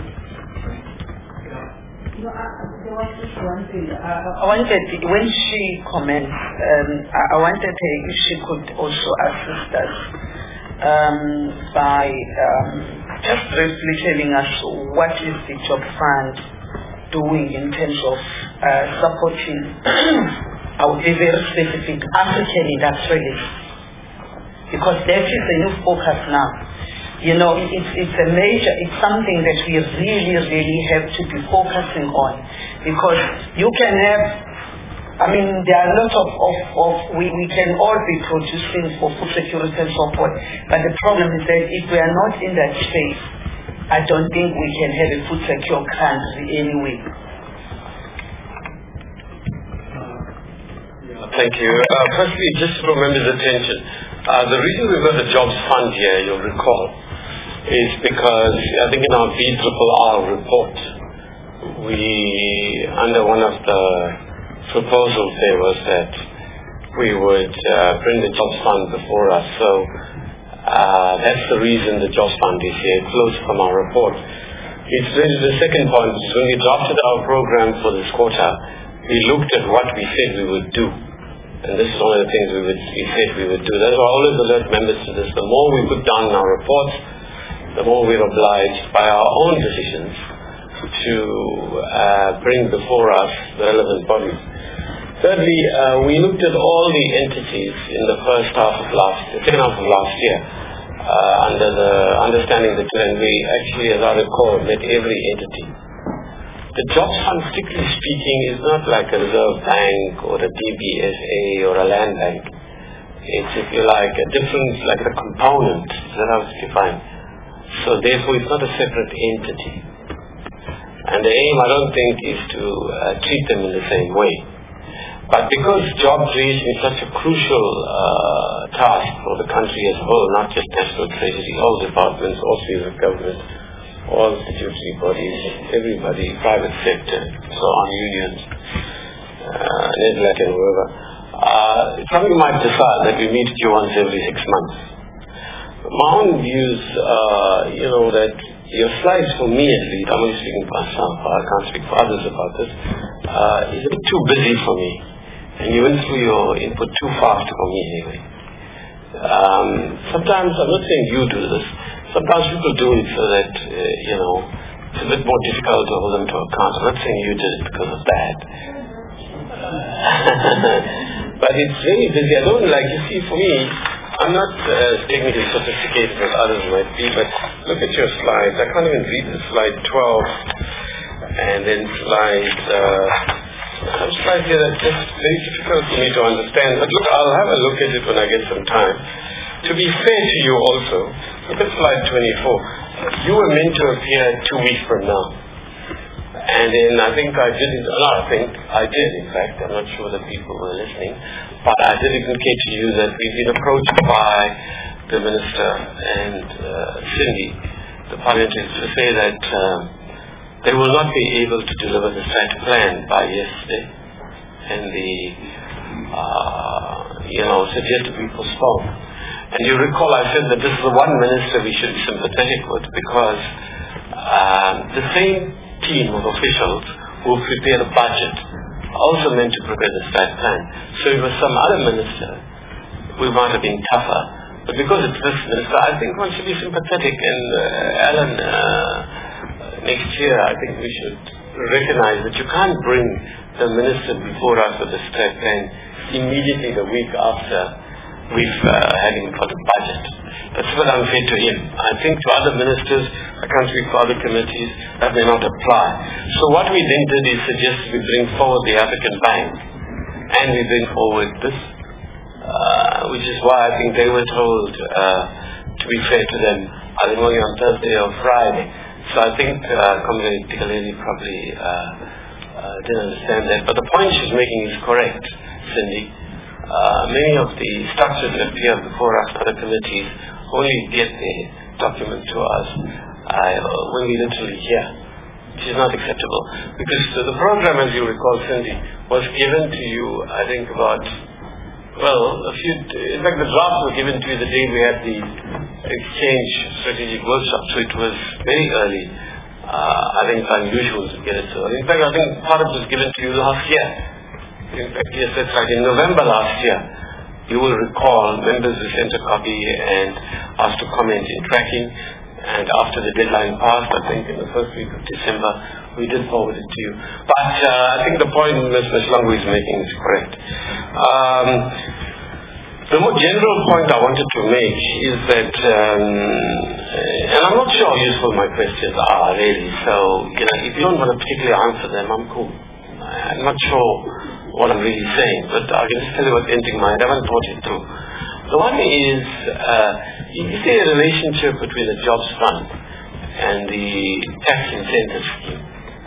Speaker 4: There was just one thing. I wanted, when she comments, I wanted her if she could also assist us by just briefly telling us what is the job fund doing in terms of supporting our very specific African industrialists, because that is a new focus now. You know, it's a major, it's something that we really have to be focusing on, because you can have, there are lots of we can all be producing for food security and so forth, but the problem is that if we are not in that space, I don't think we can have a food secure country anyway.
Speaker 2: Thank you. Firstly, just for members' attention, the reason we've got the jobs fund here, you'll recall, is because I think in our BRRR report, we, under one of the proposals there was that we would bring the jobs fund before us. So that's the reason the jobs fund is here. It flows from our report. It's really the second point. When we drafted our program for this quarter, we looked at what we said we would do. And this is one of the things we said we would do. That's why I always alert members to this. The more we put down in our reports, the more we're obliged by our own decisions to bring before us the relevant bodies. Thirdly, we looked at all the entities in the second half of last year, under the understanding that when we actually, as I recall, met every entity. The jobs fund, strictly speaking, is not like a reserve bank or a DBSA or a land bank. It's, if you like, a different, like a component. That's how it's defined. So therefore, it's not a separate entity. And the aim, I don't think, is to treat them in the same way. But because job creation is such a crucial task for the country as a whole, not just National Treasury, all departments, all spheres of government, all statutory bodies, everybody, private sector, so on, unions, NEDLAC and whoever, somebody might decide that we meet you once every 6 months. My own views, that your slides, for me at least, I'm only speaking for myself, I can't speak for others about this, is a bit too busy for me. And you went through your input too fast for me anyway. Sometimes, I'm not saying you do this, sometimes people do it so that, it's a bit more difficult to hold them to account. I'm not saying you did it because of that. But it's very busy. I don't you see, for me, I'm not technically sophisticated as others might be, but look at your slides. I can't even read the slide 12 and then some slides here that just very difficult for me to understand. But look, I'll have a look at it when I get some time. To be fair to you also, look at slide 24. You were meant to appear 2 weeks from now. And then I did, in fact, I'm not sure that people were listening, but I did indicate to you that we've been approached by the Minister and Cindy, the parliamentarians, to say that they will not be able to deliver the strat plan by yesterday. And suggest to be postponed. And you recall I said that this is the one minister we should be sympathetic with, because the same team of officials who prepare the budget also meant to prepare the strat plan. So if it was some other minister, we might have been tougher. But because it's this minister, I think one should be sympathetic. And Alan, next year I think we should recognize that you can't bring the minister before us with the strat plan immediately the week after we've had him for the budget. That's what unfair to him. I think to other ministers, I can't speak for other committees, that may not apply. So what we then did is suggest we bring forward the African Bank, and we bring forward this, which is why I think they were told, to be fair to them, I think only on Thursday or Friday. So I think Comrade Tikaleli probably didn't understand that. But the point she's making is correct, Cindy. Many of the structures that appear before us, other committees, only get the document to us when we literally hear, which is not acceptable. Because the program, as you recall, Cindy, was given to you, I think in fact the draft was given to you the day we had the exchange strategic workshop, so it was very early. I think it's unusual to get it so early. In fact, I think part of it was given to you last year. In fact, yes, that's right. In November last year, you will recall, members were sent a copy and asked to comment in tracking. And after the deadline passed, I think in the first week of December, we did forward it to you. But I think the point Ms. Mashlangu is making is correct. The more general point I wanted to make is that, and I'm not sure how useful my questions are really, so if you don't want to particularly answer them, I'm cool. I'm not sure what I'm really saying, but I can just tell you what's entering my head. I haven't thought it through. The one is, is there a relationship between the jobs fund and the tax incentive scheme,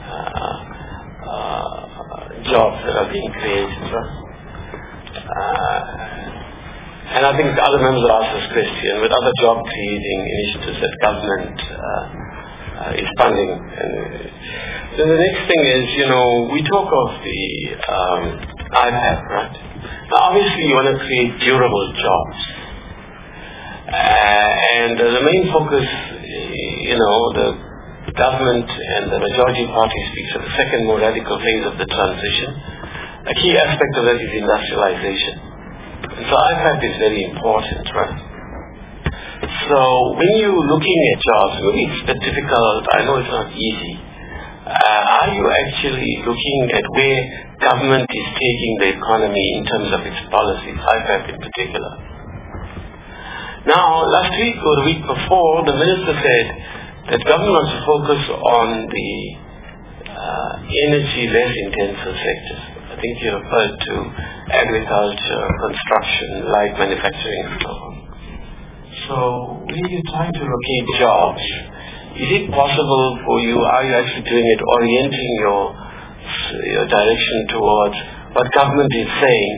Speaker 2: jobs that are being created, right? And I think the other members asked this question with other job creating initiatives that government is funding. Then the next thing is, we talk of the IPAP, right? Now obviously you want to create durable jobs. And the main focus, the government and the majority party speaks of the second more radical phase of the transition. A key aspect of that is industrialization. And so IPAP is very important, right? So when you're looking at jobs, maybe it's a bit difficult, I know it's not easy. I are you actually looking at where government is taking the economy in terms of its policies, IFAP in particular? Now, last week or the week before, the minister said that government wants to focus on the energy less intensive sectors. I think you referred to agriculture, construction, light manufacturing and so on. So when you're trying to locate jobs, is it possible for you, are you actually doing it, orienting your direction towards what government is saying,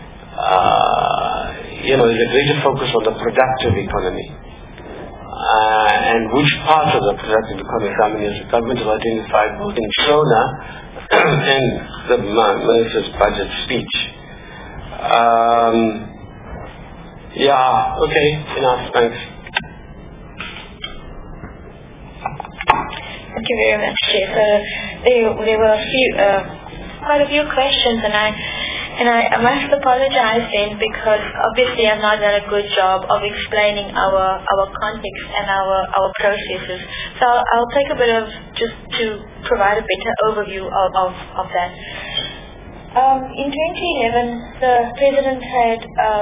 Speaker 2: there's a greater focus on the productive economy? And which parts of the productive economy government has identified both in SONA and the minister's budget speech. Okay, enough, thanks.
Speaker 1: Thank you very much, Chair. So there were quite a few questions, and I must apologize then, because obviously I've not done a good job of explaining our context and our processes. So I'll take a bit of, just to provide a better overview of that. In 2011, the President had,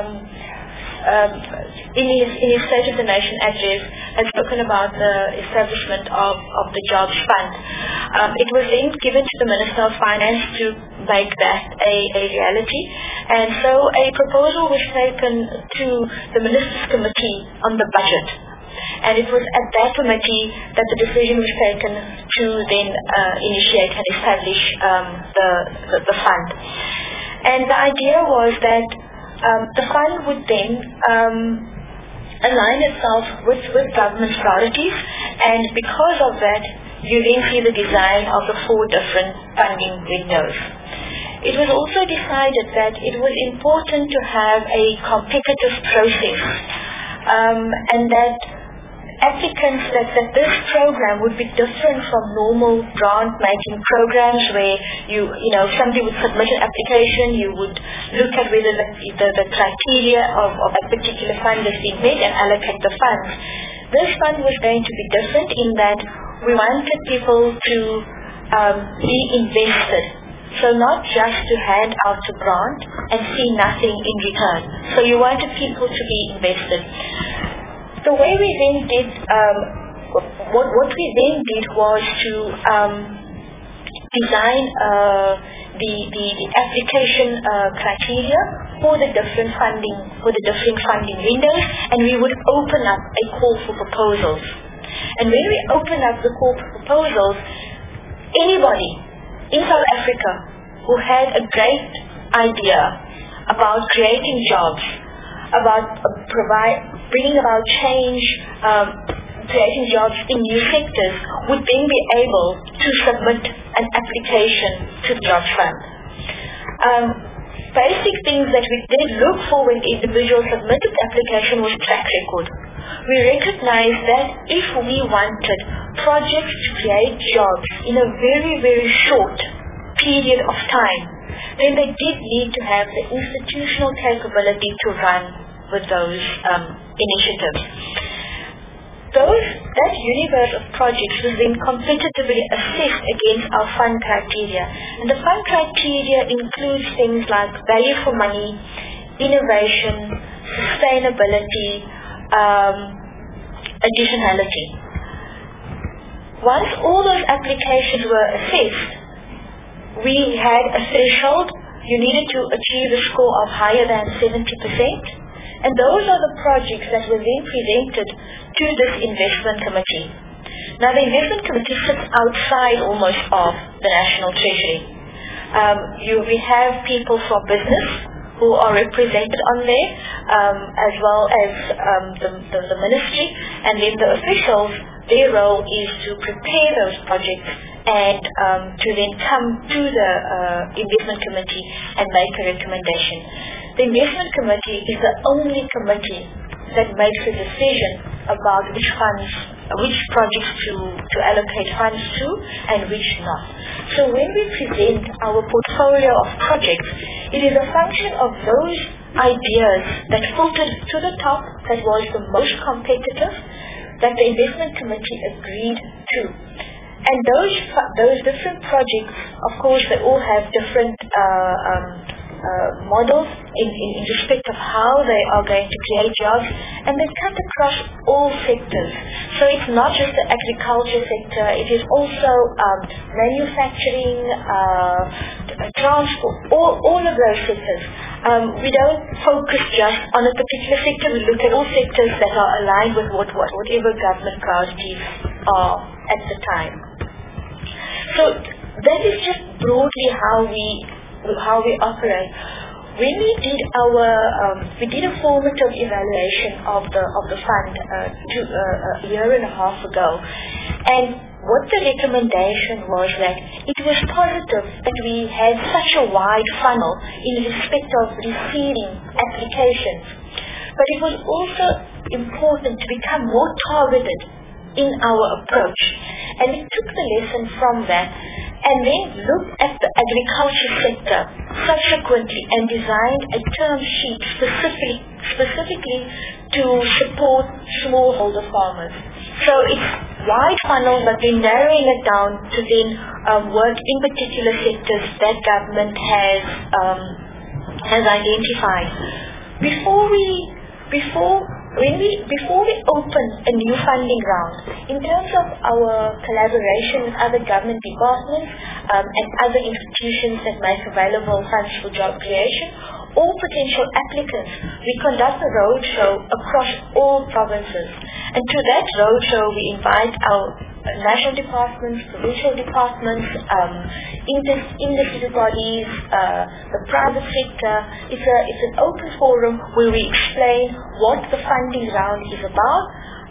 Speaker 1: in his State of the Nation address, had spoken about the establishment of the Jobs Fund. It was then given to the Minister of Finance to make that a reality, and so a proposal was taken to the Ministers' Committee on the Budget, and it was at that committee that the decision was taken to then initiate and establish the fund. And the idea was that the fund would then align itself with government's priorities, and because of that, you then see the design of the 4 different funding windows. It was also decided that it was important to have a competitive process, and that applicants, that this program would be different from normal grant-making programs where somebody would submit an application, you would look at whether the criteria of a particular fund has been met and allocate the funds. This fund was going to be different in that we wanted people to be invested. So not just to hand out a grant and see nothing in return. So you wanted people to be invested. The way we then did, what we then did was to design the application criteria for the different funding windows, and we would open up a call for proposals. And when we open up the call for proposals, anybody in South Africa who had a great idea about creating jobs, about bringing about change, creating jobs in new sectors, would then be able to submit an application to the Jobs Fund. Basic things that we did look for when individuals submitted the application was track record. We recognized that if we wanted projects to create jobs in a very, very short period of time, then they did need to have the institutional capability to run with those initiatives. That universe of projects was then competitively assessed against our fund criteria. And the fund criteria includes things like value for money, innovation, sustainability, additionality. Once all those applications were assessed, we had a threshold. You needed to achieve a score of higher than 70%. And those are the projects that were then presented to this investment committee. Now the investment committee sits outside almost of the National Treasury. We have people from business who are represented on there, as well as the ministry, and then the officials, their role is to prepare those projects and to then come to the investment committee and make a recommendation. The investment committee is the only committee that makes a decision about which projects to allocate funds to and which not. So when we present our portfolio of projects, it is a function of those ideas that filtered to the top, that was the most competitive, that the investment committee agreed to. And those different projects, of course, they all have different models in respect of how they are going to create jobs, and they cut across all sectors. So it's not just the agriculture sector, it is also manufacturing, transport, all of those sectors. We don't focus just on a particular sector, we look at all sectors that are aligned with whatever government priorities are at the time. So that is just broadly how we operate. When we did a formative evaluation of the fund a year and a half ago, and what the recommendation was that it was positive that we had such a wide funnel in respect of receiving applications, but it was also important to become more targeted in our approach. And we took the lesson from that and then looked at the agriculture sector subsequently and designed a term sheet specifically to support smallholder farmers. So it's wide funnel, but we're narrowing it down to then work in particular sectors that government has identified. Before we open a new funding round, in terms of our collaboration with other government departments and other institutions that make available funds for job creation, all potential applicants, we conduct a roadshow across all provinces. And to that roadshow, we invite our national departments, provincial departments, industry bodies, the private sector. It's an open forum where we explain what the funding round is about,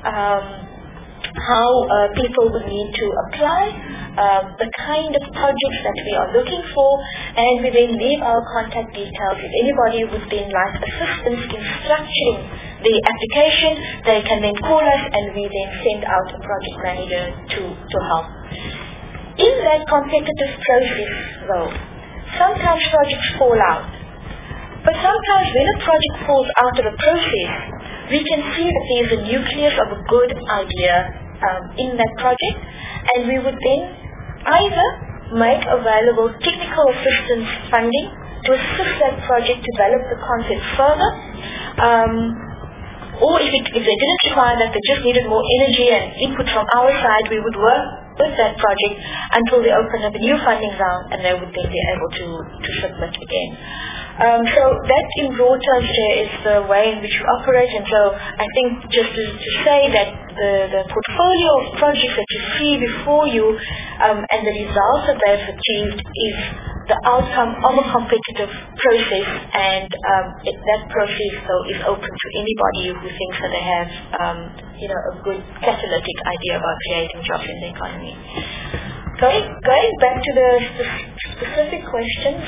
Speaker 1: how people would need to apply, the kind of projects that we are looking for, and we then leave our contact details. If anybody would then like assistance in structuring the application, they can then call us and we then send out a project manager to help. In that competitive process though, sometimes projects fall out. But sometimes when a project falls out of a process, we can see that there is a nucleus of a good idea in that project, and we would then either make available technical assistance funding to assist that project develop the concept further, or if they didn't require that, they just needed more energy and input from our side, we would work with that project until they open up a new funding round and they would then be able to submit again. So that in broad terms is the way in which we operate, and so I think just to say that the portfolio of projects that you see before you and the results that they've achieved is the outcome of a competitive process, and that process though is open to anybody who thinks that they have a good catalytic idea about creating jobs in the economy. Going back to the specific questions,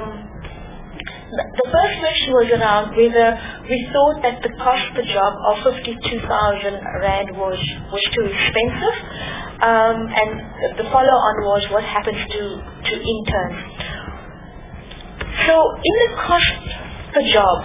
Speaker 1: the first question was around whether we thought that the cost per job of 52,000 Rand was too expensive, and the follow-on was what happens to interns. So in the cost per job,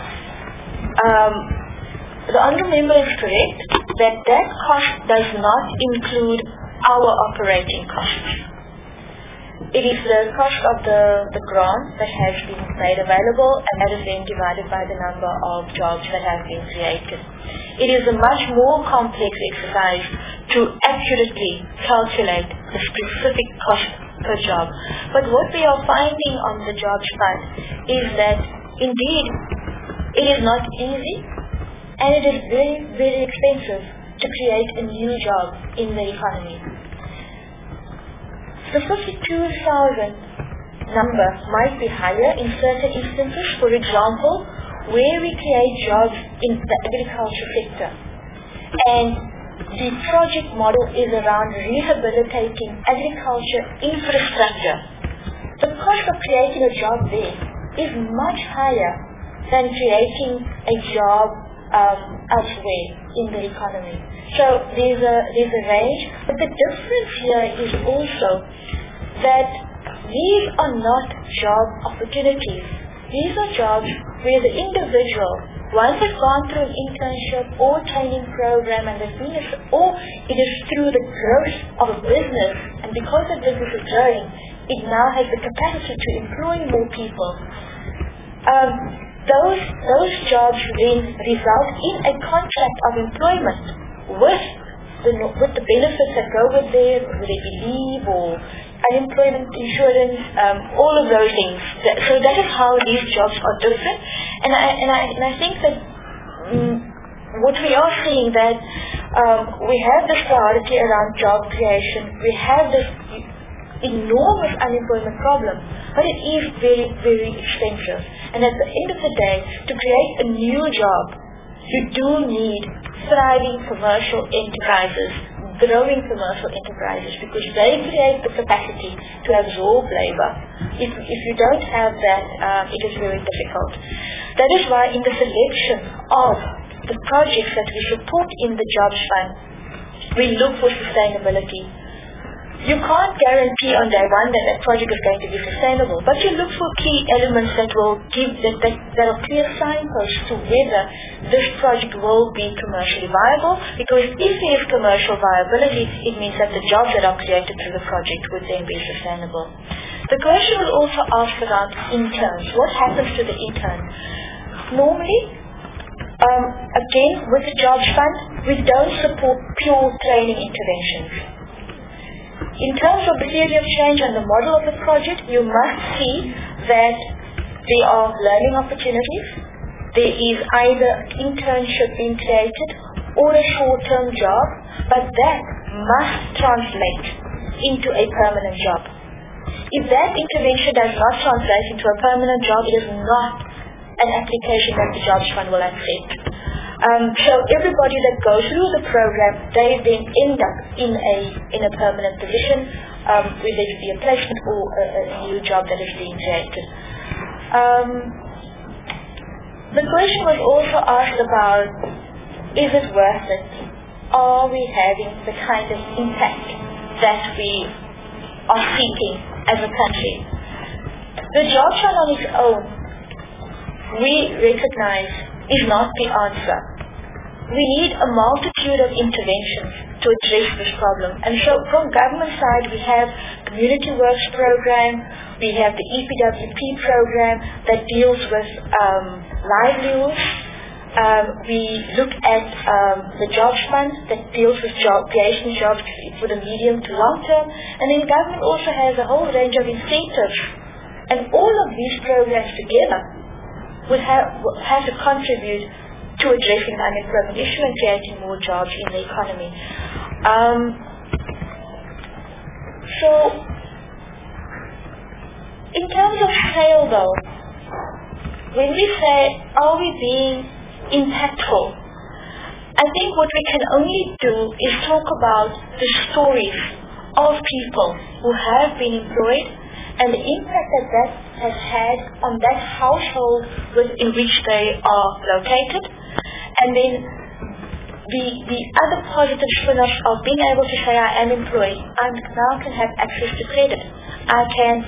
Speaker 1: the honourable member is correct that cost does not include our operating costs. It is the cost of the grant that has been made available, and that is then divided by the number of jobs that have been created. It is a much more complex exercise to accurately calculate the specific cost per job. But what we are finding on the jobs fund is that indeed it is not easy, and it is very, very expensive to create a new job in the economy. The 52,000 number might be higher in certain instances, for example, where we create jobs in the agriculture sector. And the project model is around rehabilitating agriculture infrastructure. The cost of creating a job there is much higher than creating a job elsewhere in the economy. So there's a range, but the difference here is also that these are not job opportunities. These are jobs where the individual once they've gone through an internship or training program and they've been, or it is through the growth of a business, and because the business is growing, it now has the capacity to employ more people. Those jobs then result in a contract of employment with the benefits that go with it, whether it be leave or unemployment insurance, all of those things. So that is how these jobs are different. And I think that what we are seeing that we have this priority around job creation, we have this enormous unemployment problem, but it is very, very expensive. And at the end of the day, to create a new job, you do need thriving commercial enterprises, growing commercial enterprises, because they create the capacity to absorb labor. If you don't have that, it is very difficult. That is why in the selection of the projects that we support in the Jobs Fund, we look for sustainability. You can't guarantee on day one that that project is going to be sustainable, but you look for key elements that will give that are clear signposts to whether this project will be commercially viable, because if there is commercial viability, it means that the jobs that are created through the project would then be sustainable. The question will also ask around interns. What happens to the intern? Normally, again, with the Jobs Fund, we don't support pure training interventions. In terms of the theory of change and the model of the project, you must see that there are learning opportunities. There is either internship being created or a short-term job, but that must translate into a permanent job. If that intervention does not translate into a permanent job, it is not an application that the Jobs Fund will accept. So everybody that goes through the program, they then end up in a permanent position, whether it be a placement or a new job that is being created. The question was also asked about, is it worth it? Are we having the kind of impact that we are seeking as a country? The Jobs Fund on its own, we recognize, is not the answer. We need a multitude of interventions to address this problem. And so from government side, we have Community Works program, we have the EPWP program that deals with livelihoods. We look at the Jobs Fund that deals with creation jobs for the medium to long term. And then government also has a whole range of incentives. And all of these programs together will have to contribute to addressing the unemployment issue and creating more jobs in the economy. So, in terms of scale though, when we say, are we being impactful? I think what we can only do is talk about the stories of people who have been employed and the impact that has had on that household in which they are located. And then the other positive spin-off of being able to say I am employed, I now can have access to credit. I can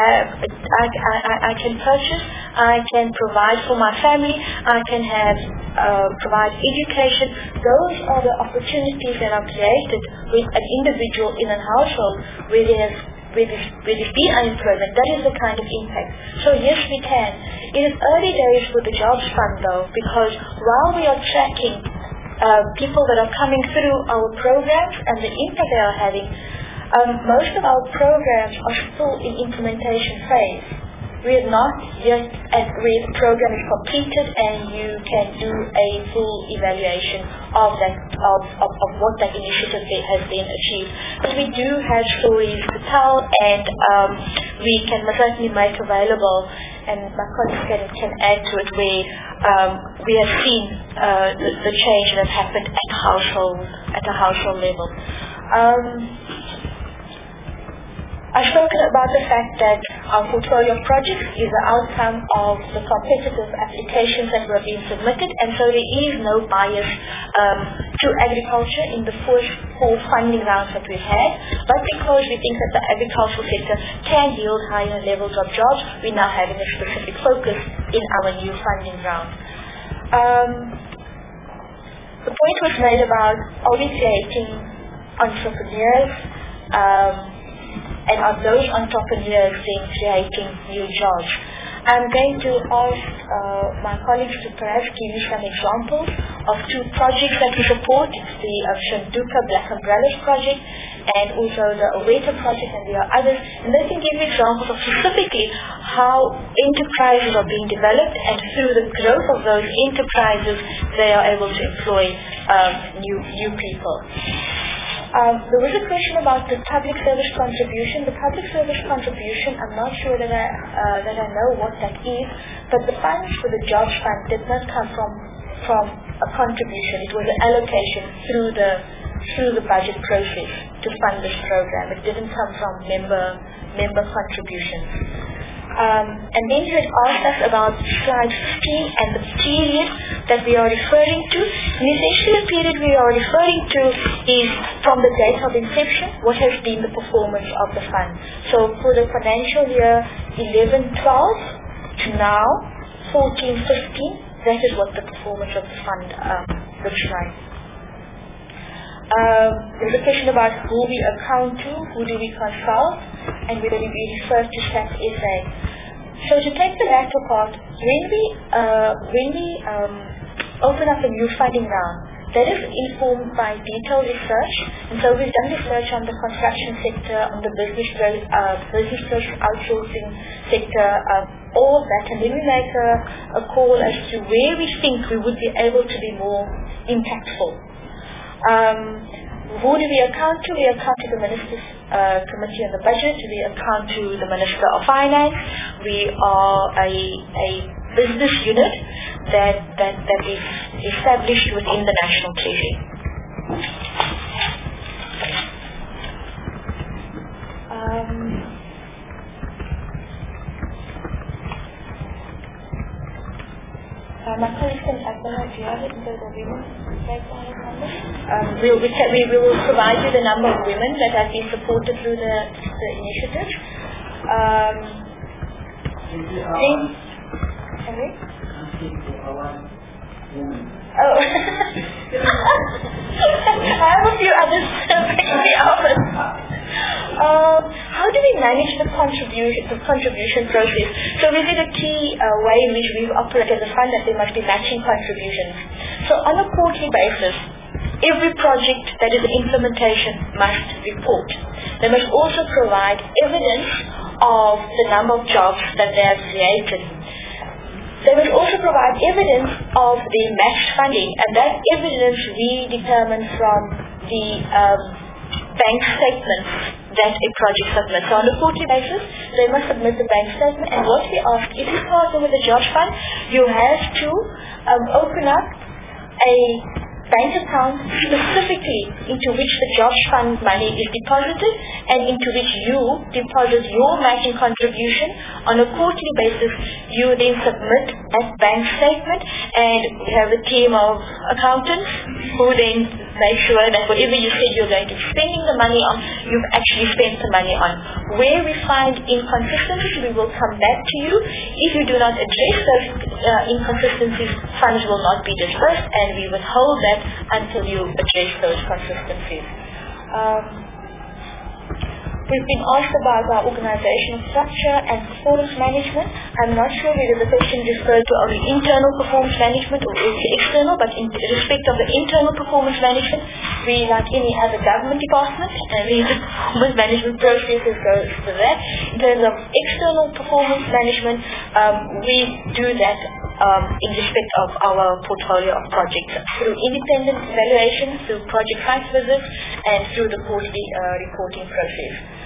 Speaker 1: purchase, I can provide for my family, I can provide education. Those are the opportunities that are created with an individual in a household where there's been unemployment. That is the kind of impact. So yes, we can. It is early days for the Jobs Fund though, because while we are tracking people that are coming through our programs and the impact they are having, most of our programs are still in implementation phase. We are not yet at where the program is completed and you can do a full evaluation of what that initiative has been achieved. But we do have stories to tell, and we can certainly make available, and my colleagues can add to it, where we have seen the change that has happened at a household level. I've spoken about the fact that our portfolio of projects is the outcome of the competitive applications that were being submitted, and so there is no bias to agriculture in the first 4 funding rounds that we've had, but because we think that the agricultural sector can yield higher levels of jobs, we're now having a specific focus in our new funding round. The point was made about are we creating entrepreneurs, and are those entrepreneurs then creating new jobs? I'm going to ask my colleagues to perhaps give you some examples of two projects that we support. It's the Shanduka Black Umbrellas project and also the Aweta project, and there are others. And they can give you examples of specifically how enterprises are being developed, and through the growth of those enterprises they are able to employ new people. There was a question about the public service contribution. The public service contribution, I'm not sure that I know what that is, but the funds for the Jobs Fund did not come from a contribution. It was an allocation through the budget process to fund this program. It didn't come from member contributions. And then you had asked us about slide 15 and the period that we are referring to. And essentially the period we are referring to is from the date of inception, what has been the performance of the fund. So for the financial year 11-12 to now, 14-15, that is what the performance of the fund looks like. There's a question about who we account to, who do we consult, and whether we refer to SAP SA. So to take the latter part, when we open up a new funding round, that is informed by detailed research, and so we've done research on the construction sector, on the business process outsourcing sector, all of that, and then we make a call as to where we think we would be able to be more impactful. Who do we account to? We account to the Minister's Committee on the Budget. We account to the Minister of Finance. We are a business unit that is established within the National Treasury. My colleagues can add that. Do you have it in the women breakdown of numbers? We will provide you the number of women that have been supported through the initiative. Sorry? Oh. I have a few others in the office. How do we manage the contribution process? So we did a key way in which we operate as a fund that there must be matching contributions. So on a quarterly basis, every project that is an implementation must report. They must also provide evidence of the number of jobs that they have created. They must also provide evidence of the matched funding, and that evidence we determine from the bank statements that a project submits. So on a quarterly basis, they must submit the bank statement, and what we ask, if you partner with the Jobs Fund, you have to open up a bank account specifically into which the Jobs Fund money is deposited and into which you deposit your matching contribution. On a quarterly basis, you then submit that bank statement, and we have a team of accountants who then make sure that whatever you said you're going to be spending the money on, you've actually spent the money on. Where we find inconsistencies, we will come back to you. If you do not address those inconsistencies, funds will not be disbursed, and we withhold that until you address those consistencies. We've been asked about our organizational structure and performance management. I'm not sure whether the question referred to only internal performance management or external, but in respect of the internal performance management, we, like any other government department, and the performance management processes go to that. In terms of external performance management, we do that in respect of our portfolio of projects through independent evaluation, through project site visits, and through the quarterly reporting process.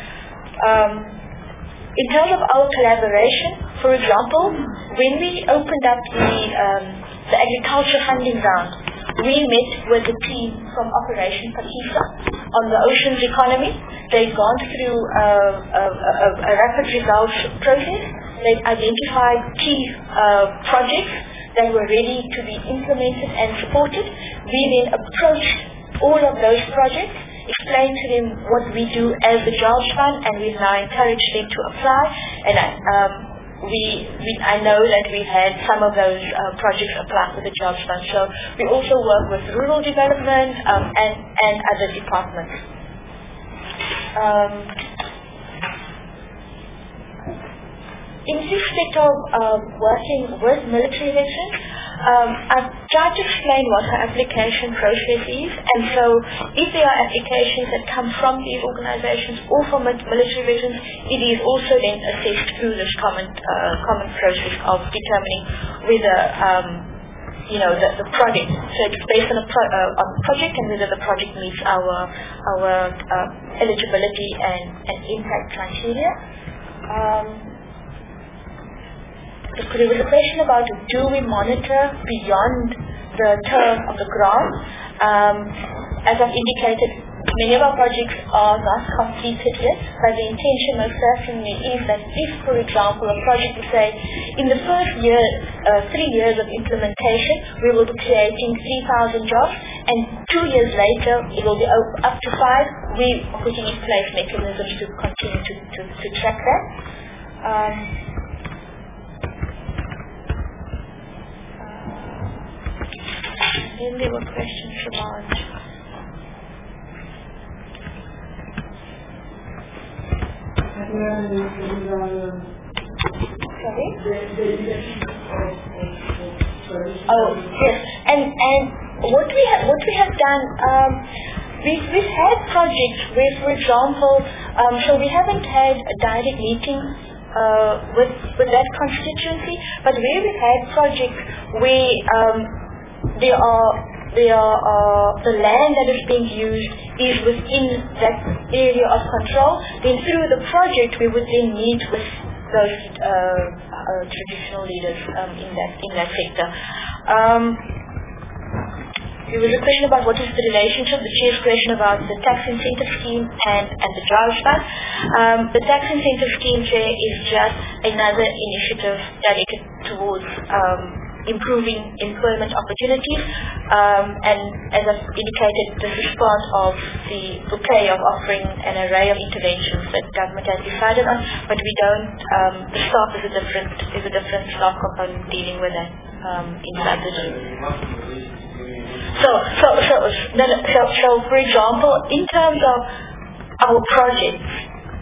Speaker 1: In terms of our collaboration, for example, when we opened up the agriculture funding round, we met with a team from Operation Pakisa on the oceans economy. They'd gone through a rapid results process. They'd identified key projects that were ready to be implemented and supported. We then approached all of those projects, explained to them what we do as the Jobs Fund, and we've now encouraged them to apply. And I know that we had some of those projects apply for the Jobs Fund. So we also work with rural development and other departments. In respect of working with military veterans, I've tried to explain what our application process is, and so if there are applications that come from these organizations or from military veterans, it is also then assessed through this common process of determining whether the project, so it's based on a project and whether the project meets our eligibility and impact criteria. There was a question about do we monitor beyond the term of the grant. As I've indicated, many of our projects are not completed yet, but the intention most certainly is that if, for example, a project will say in the first year, 3 years of implementation, we will be creating 3,000 jobs, and 2 years later it will be up to 5, we are putting in place mechanisms to continue to track that. Then there were questions about sorry? Oh yes, and what we have done, we've had projects where, for example, so we haven't had a direct meeting with that constituency, but where we've had projects where the land that is being used is within that area of control, then through the project we would then meet with those traditional leaders in that sector. There was a question about what is the relationship, the chair's question about the tax incentive scheme and the Jobs Fund. The tax incentive scheme, Chair, is just another initiative directed towards improving employment opportunities, and as I've indicated, this is part of the bouquet of offering an array of interventions that government has decided on, but we don't, the staff is a different staff component dealing with that inside the gym. So for example, in terms of our projects,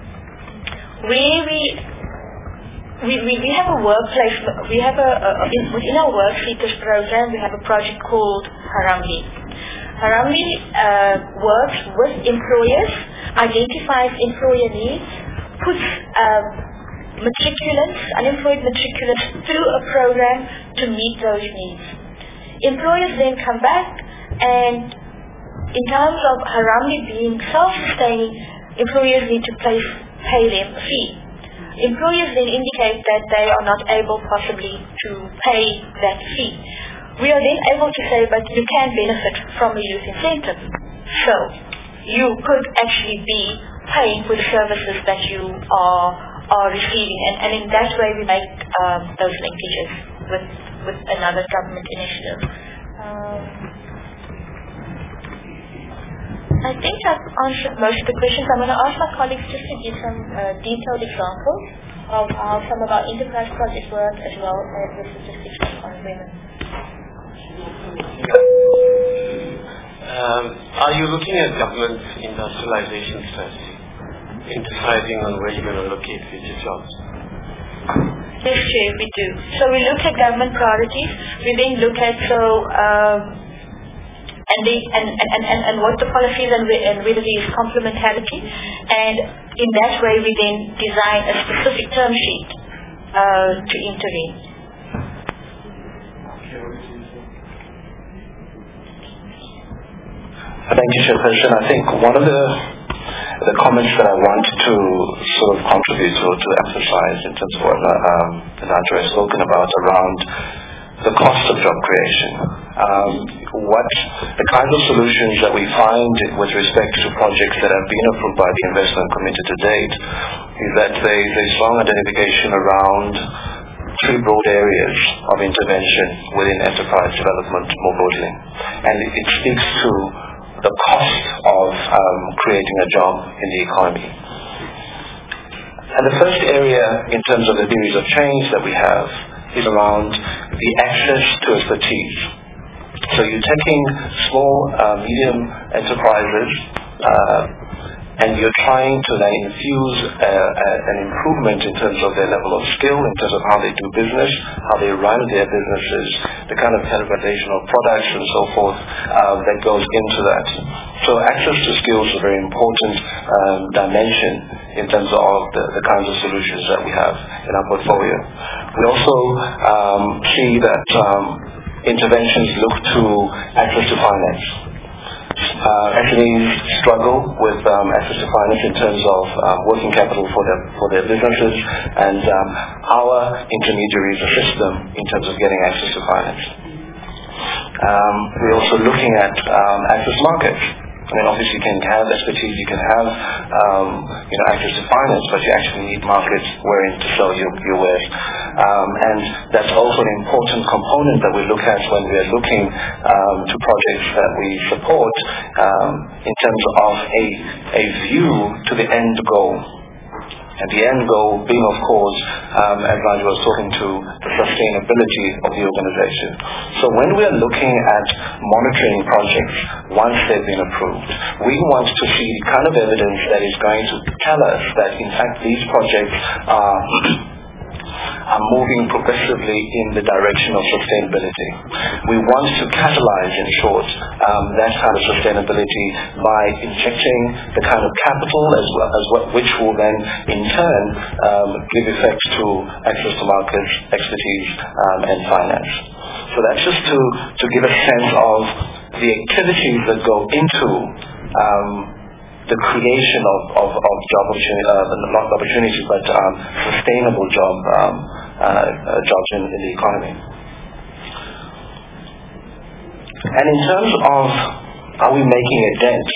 Speaker 1: we have a workplace, within our work seekers program, we have a project called Harambee. Harambee works with employers, identifies employer needs, puts unemployed matriculants through a program to meet those needs. Employers then come back, and in terms of Harambee being self-sustaining, employers need to pay them a fee. Employers then indicate that they are not able possibly to pay that fee. We are then able to say, but you can benefit from a youth incentive. So you could actually be paying for the services that you are receiving, and in that way we make those linkages with another government initiative. I think I've answered most of the questions. I'm going to ask my colleagues just to give some detailed examples of how some of our enterprise projects work, as well as the statistics on women.
Speaker 2: Are you looking at government industrialization strategy, deciding on where you're going to locate future jobs?
Speaker 1: Yes, Chair, we do. So we look at government priorities. We then look at and what the policies and whether there is complementarity, and in that way we then design a specific term sheet to intervene.
Speaker 3: Thank you, Chairperson. I think one of the comments that I wanted to sort of contribute to emphasize in terms of what Nadia has spoken about around the cost of job creation. What the kinds of solutions that we find with respect to projects that have been approved by the investment committee to date is that there is a strong identification around 3 broad areas of intervention within enterprise development more broadly. And it speaks to the cost of creating a job in the economy. And the first area in terms of the theories of change that we have is around the access to expertise. So you're taking small, medium enterprises and you're trying to then infuse an improvement in terms of their level of skill, in terms of how they do business, how they run their businesses, the kind of categorization of products and so forth that goes into that. So access to skills is a very important dimension in terms of the kinds of solutions that we have in our portfolio. We also see that interventions look to access to finance. SMEs struggle with access to finance in terms of working capital for their businesses, and our intermediaries assist them in terms of getting access to finance. We're also looking at access markets. I mean, obviously you can have expertise, you can have access to finance, but you actually need markets wherein to sell your wares. And that's also an important component that we look at when we are looking to projects that we support in terms of a view to the end goal. And the end goal being, of course, as Raj was talking to, the sustainability of the organization. So when we are looking at monitoring projects once they've been approved, we want to see the kind of evidence that is going to tell us that, in fact, these projects are moving progressively in the direction of sustainability. We want to catalyze, in short, that kind of sustainability by injecting the kind of capital as well as which will then, in turn, give effect to access to markets, expertise, and finance. So that's just to give a sense of the activities that go into the creation of job opportunities, but sustainable jobs in the economy. And in terms of are we making a dent?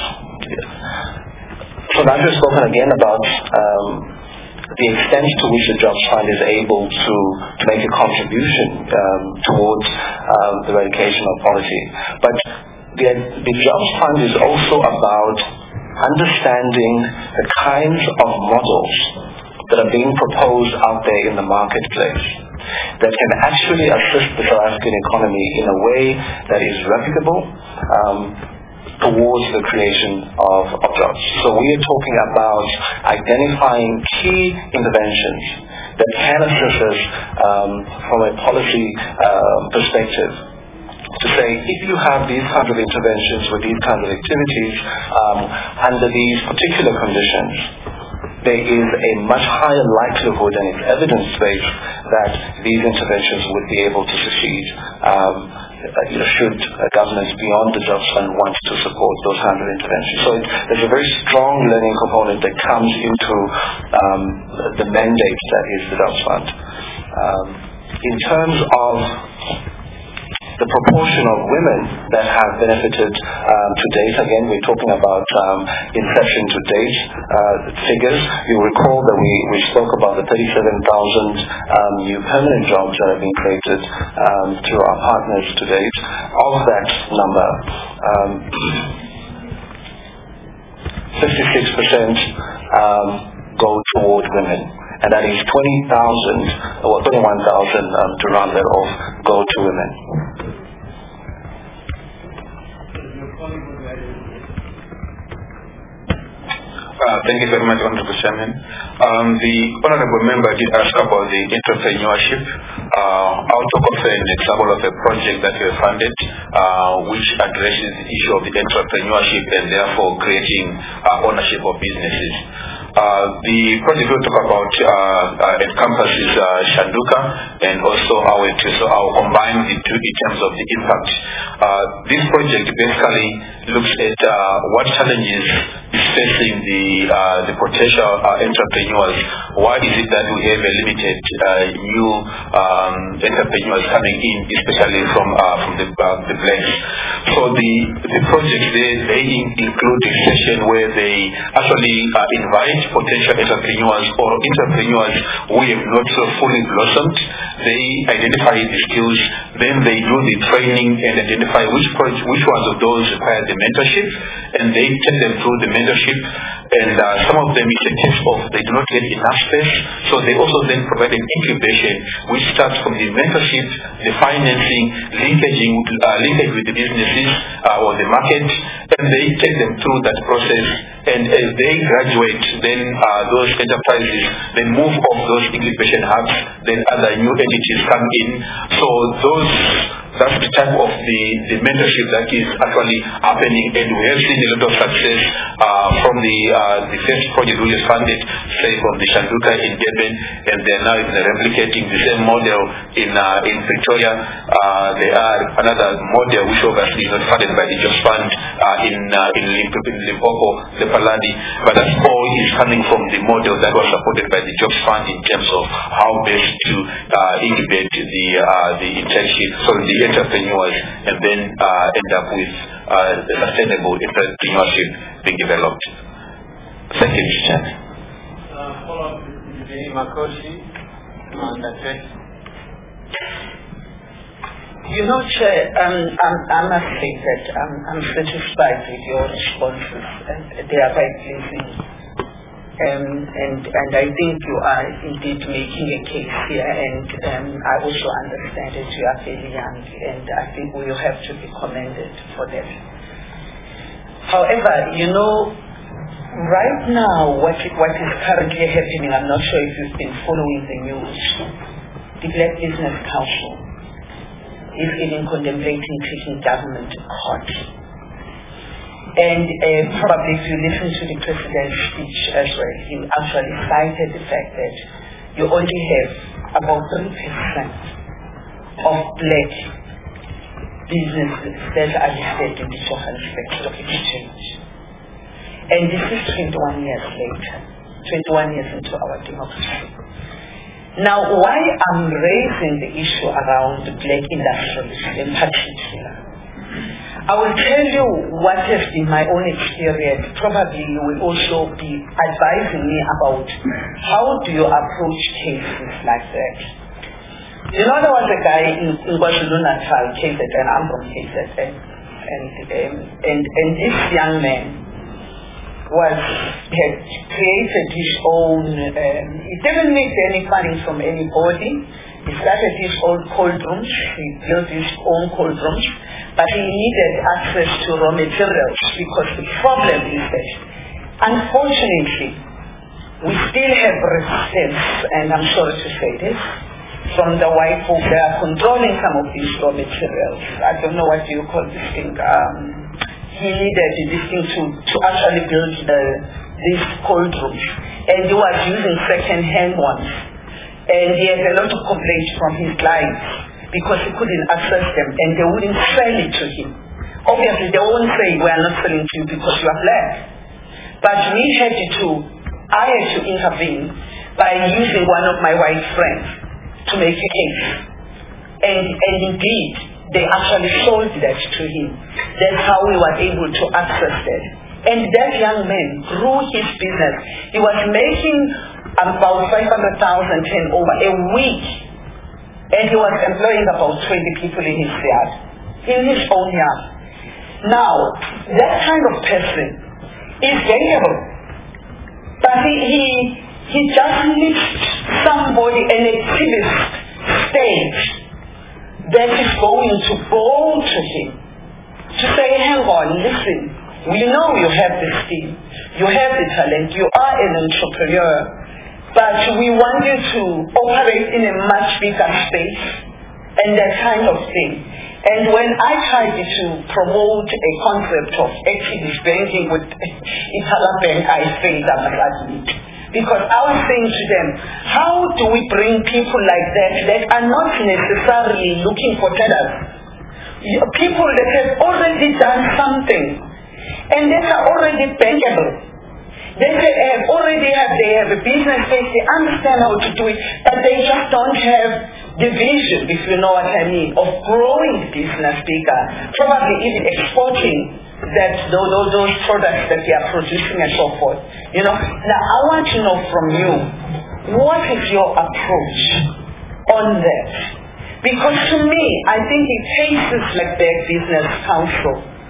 Speaker 3: So Nigel has spoken again about the extent to which the Jobs Fund is able to make a contribution towards the eradication of poverty. But the Jobs Fund is also about understanding the kinds of models that are being proposed out there in the marketplace that can actually assist the South African economy in a way that is replicable towards the creation of jobs. So we are talking about identifying key interventions that can assist us from a policy perspective. To say, if you have these kinds of interventions with these kinds of activities under these particular conditions, there is a much higher likelihood, and it's evidence-based, that these interventions would be able to succeed should governments beyond the Jobs Fund want to support those kinds of interventions. So there's a very strong learning component that comes into the mandate that is the Jobs Fund. In terms of the proportion of women that have benefited to date, again, we're talking about inception to date figures. You'll recall that we spoke about the 37,000 new permanent jobs that have been created through our partners to date. Of that number, 56% go toward women. And that is 20,000 or 21,000 to round that off go to women.
Speaker 8: Thank you very much, Honorable Chairman. The Honorable Member did ask about the entrepreneurship. I'll talk of an example of a project that we have funded which addresses the issue of the entrepreneurship and therefore creating ownership of businesses. The project we'll talk about at campus is Shanduka and also I'll combine the two in terms of the impact. This project basically looks at what challenges is facing the potential entrepreneurs. Why is it that we have a limited new entrepreneurs coming in, especially from the blacks? So the project they include a session where they actually invite potential entrepreneurs or entrepreneurs who have not so fully blossomed. They identify the skills, then they do the training and identify which ones of those require the mentorship, and they take them through the mentorship. and some of them is a case of they do not get enough space, so they also then provide an incubation which starts from the mentorship, the financing, linkage with the businesses or the market, and they take them through that process, and as they graduate, then those enterprises then move off those incubation hubs, then other new entities come in. So that's the type of the mentorship that is actually happening, and we have seen a lot of success from the first project we have funded, say from the Shanduka in Durban, and they're now replicating the same model in Victoria. They are another model which obviously is not funded by the Jobs Fund in Limpopo, the Paladi, but that all is coming from the model that was supported by the Jobs Fund in terms of how best to incubate the internship, so the entrepreneurs, and then end up with the sustainable entrepreneurship being developed. Thank you, Mr. Chairman.
Speaker 9: Follow-up to Jenny Makoshi on that question.
Speaker 4: You know, Chair, I must say that I'm satisfied with your responses. They are quite pleasing. And I think you are indeed making a case here, and I also understand that you are fairly young, and I think we have to be commended for that. However, you know, right now what is currently happening, I'm not sure if you've been following the news, the Black Business Council is even contemplating taking government to court. And probably if you listen to the President's speech as well, he actually cited the fact that you only have about 3% of black businesses that are listed in the Johannesburg Stock Exchange. And this is 21 years later, 21 years into our democracy. Now, why I'm raising the issue around the black industrialists in particular, I will tell you what has been my own experience. Probably you will also be advising me about how do you approach cases like that. You know, there was a guy in KwaZulu-Natal, KZN, I'm from KZN, and this young man had created his own, he didn't need any funding from anybody. He started his own cold rooms, he built his own cold rooms, but he needed access to raw materials, because the problem is that, unfortunately, we still have resistance, and I'm sorry to say this, from the white folk that are controlling some of these raw materials. I don't know what you call this thing. He needed this thing to actually build these cold rooms, and he was using second-hand ones. And he had a lot of complaints from his clients because he couldn't access them, and they wouldn't sell it to him. Obviously, they won't say, we are not selling to you because you are black. But I had to intervene by using one of my white friends to make a case. And indeed, they actually sold that to him. That's how we were able to access that. And that young man grew his business. He was making about 500,000 turnover a week, and he was employing about 20 people in his yard, in his own yard. Now, that kind of person is valuable, but he just needs somebody, an activist state, that is going to go to him to say, hang on, listen, we know you have the skill, you have the talent, you are an entrepreneur, but we want you to operate in a much bigger space, and that kind of thing. And when I tried to promote a concept of activist banking with Itala Bank, I failed, I must admit. Because I was saying to them, how do we bring people like that are not necessarily looking for tellers? People that have already done something, and that are already bankable. They have a business case, they understand how to do it, but they just don't have the vision, if you know what I mean, of growing business bigger, probably even exporting those products that they are producing and so forth. You know, now I want to know from you, what is your approach on that? Because to me, I think in cases like the Business Council,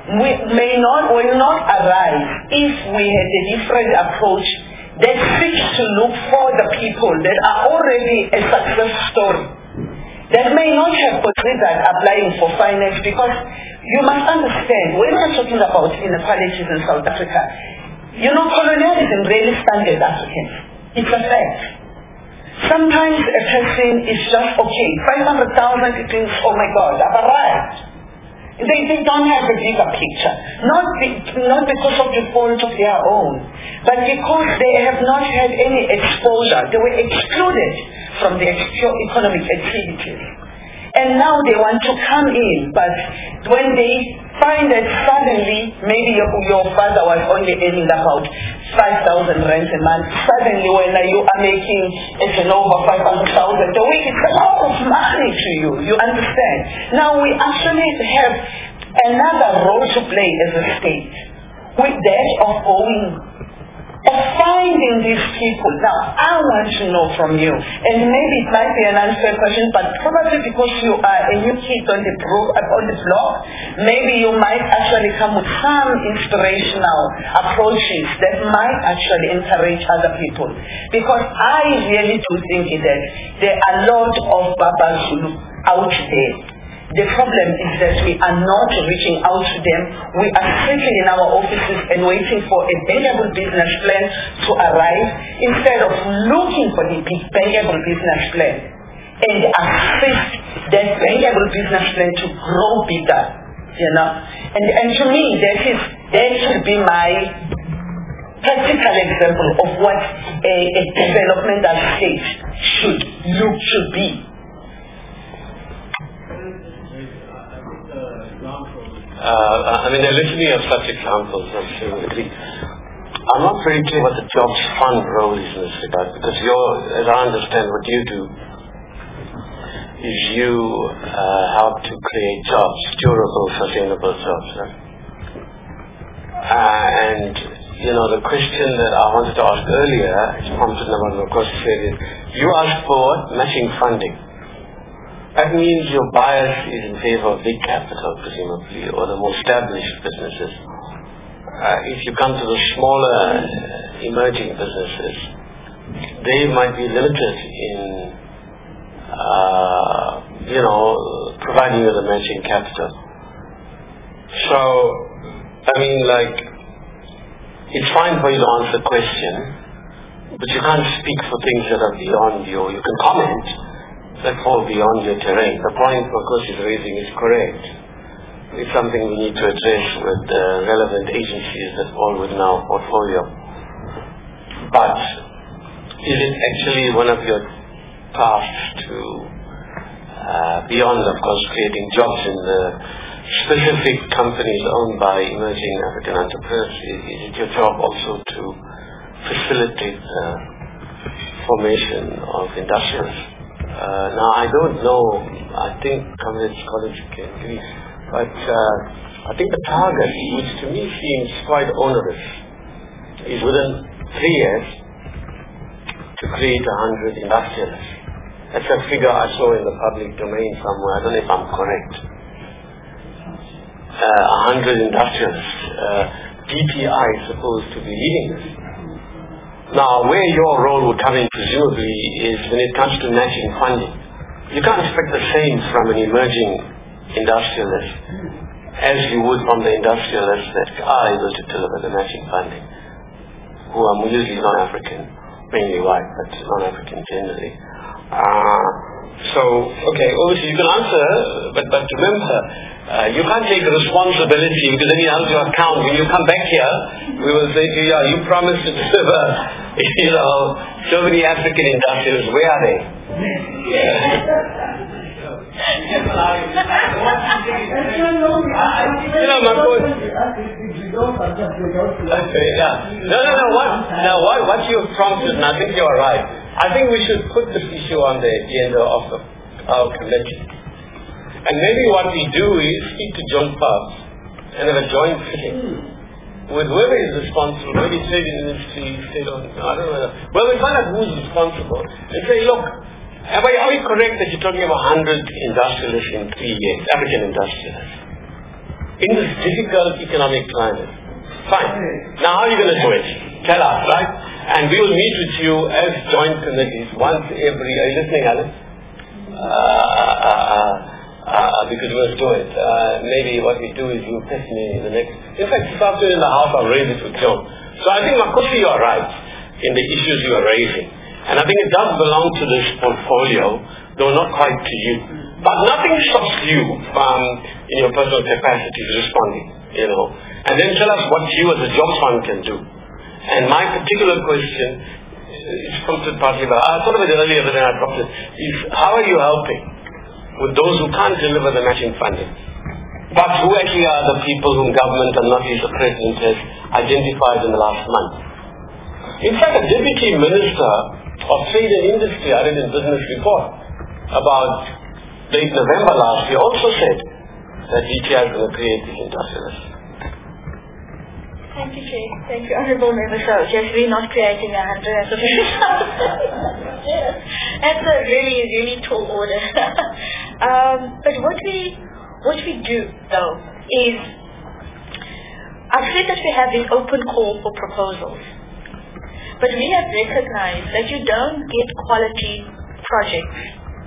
Speaker 4: will not arise if we had a different approach that seeks to look for the people that are already a success story, that may not have considered applying for finance, because you must understand, when we're talking about inequalities in South Africa, colonialism really stunted Africans. It's a fact. Sometimes a person is just, 500,000, it thinks, oh my God, I've arrived. They don't have a bigger picture. Not because of the fault of their own, but because they have not had any exposure. They were excluded from the economic activities. And now they want to come in, but when they find that suddenly, maybe your father was only earning about 5,000 rand a month, suddenly when you are making a turnover 500,000 a week, it's a lot of money to you, you understand? Now we actually have another role to play as a state, with that of finding these people. Now, I want to know from you, and maybe it might be an unfair question, but probably because you are a new kid on the block, maybe you might actually come with some inspirational approaches that might actually encourage other people. Because I really do think that there are a lot of Baba Zulu out there. The problem is that we are not reaching out to them. We are sitting in our offices and waiting for a bankable business plan to arrive instead of looking for the bankable business plan and assist that bankable business plan to grow bigger, And to me, that should be my practical example of what a developmental state should be.
Speaker 2: They're listening of such examples, I'm sure you agree. I'm not very clear what the jobs fund role is in this regard, because as I understand, what you do is you help to create jobs, durable, sustainable jobs, right? And the question that I wanted to ask earlier, it's prompted number of course, you asked for what? Matching funding. That means your bias is in favor of big capital, presumably, or the more established businesses. If you come to the smaller emerging businesses, they might be limited in, providing you the matching capital. So, it's fine for you to answer the question, but you can't speak for things that are beyond you. You can comment that fall beyond your terrain. The point, of course, is raising is correct. It's something we need to address with the relevant agencies that fall within our portfolio. But is it actually one of your tasks to, beyond, of course, creating jobs in the specific companies owned by emerging African entrepreneurs, is it your job also to facilitate the formation of industrialists? Now, I don't know, I think Communist College can agree, but I think the target, which to me seems quite onerous, is within 3 years to create 100 industrialists. That's a figure I saw in the public domain somewhere, I don't know if I'm correct. 100 industrialists. DPI is supposed to be leading this. Now, where your role would come in, presumably, is when it comes to matching funding. You can't expect the same from an emerging industrialist as you would from the industrialists that are able to deliver the matching funding, who are usually non-African, mainly white, but non-African generally. Obviously you can answer, but remember, you can't take responsibility, because then you have your account. When you come back here, we will say to you, you promised to deliver, so many African industrialists. Where are they? What you have promised, and I think you are right. I think we should put this issue on the agenda of our committee. And maybe what we do is speak to John Parks and have a joint sitting with whoever is responsible, maybe trade industry, I don't know. Well, we find out who's responsible and say, look, are we correct that you're talking about 100 industrialists in 3 years, African industrialists? in this difficult economic climate. Fine. Now how are you going to do it? Tell us, right? And we will meet with you as joint committees once every... Are you listening, Alan? Because we'll do it. Maybe what we do is you test me in the next... In fact, this afternoon in the house I'll raise it with Joan. So I think, Makosi, you are right in the issues you are raising. And I think it does belong to this portfolio, though not quite to you. But nothing stops you from, in your personal capacity, responding, And then tell us what you as a jobs fund can do. And my particular question is prompted partly by, I thought of it earlier but then I dropped it, is how are you helping with those who can't deliver the matching funding, but who actually are the people whom government and not least the President has identified in the last month? In fact, a Deputy Minister of Trade and Industry, I read in Business Report, about late November last year, also said that VTI is going to create these industrialists.
Speaker 1: Thank you, Chair. Thank you, Honourable Member. So, just we're not creating 100 positions. That's a really, really tall order. But what we do, though, is I've said that we have this open call for proposals. But we have recognized that you don't get quality projects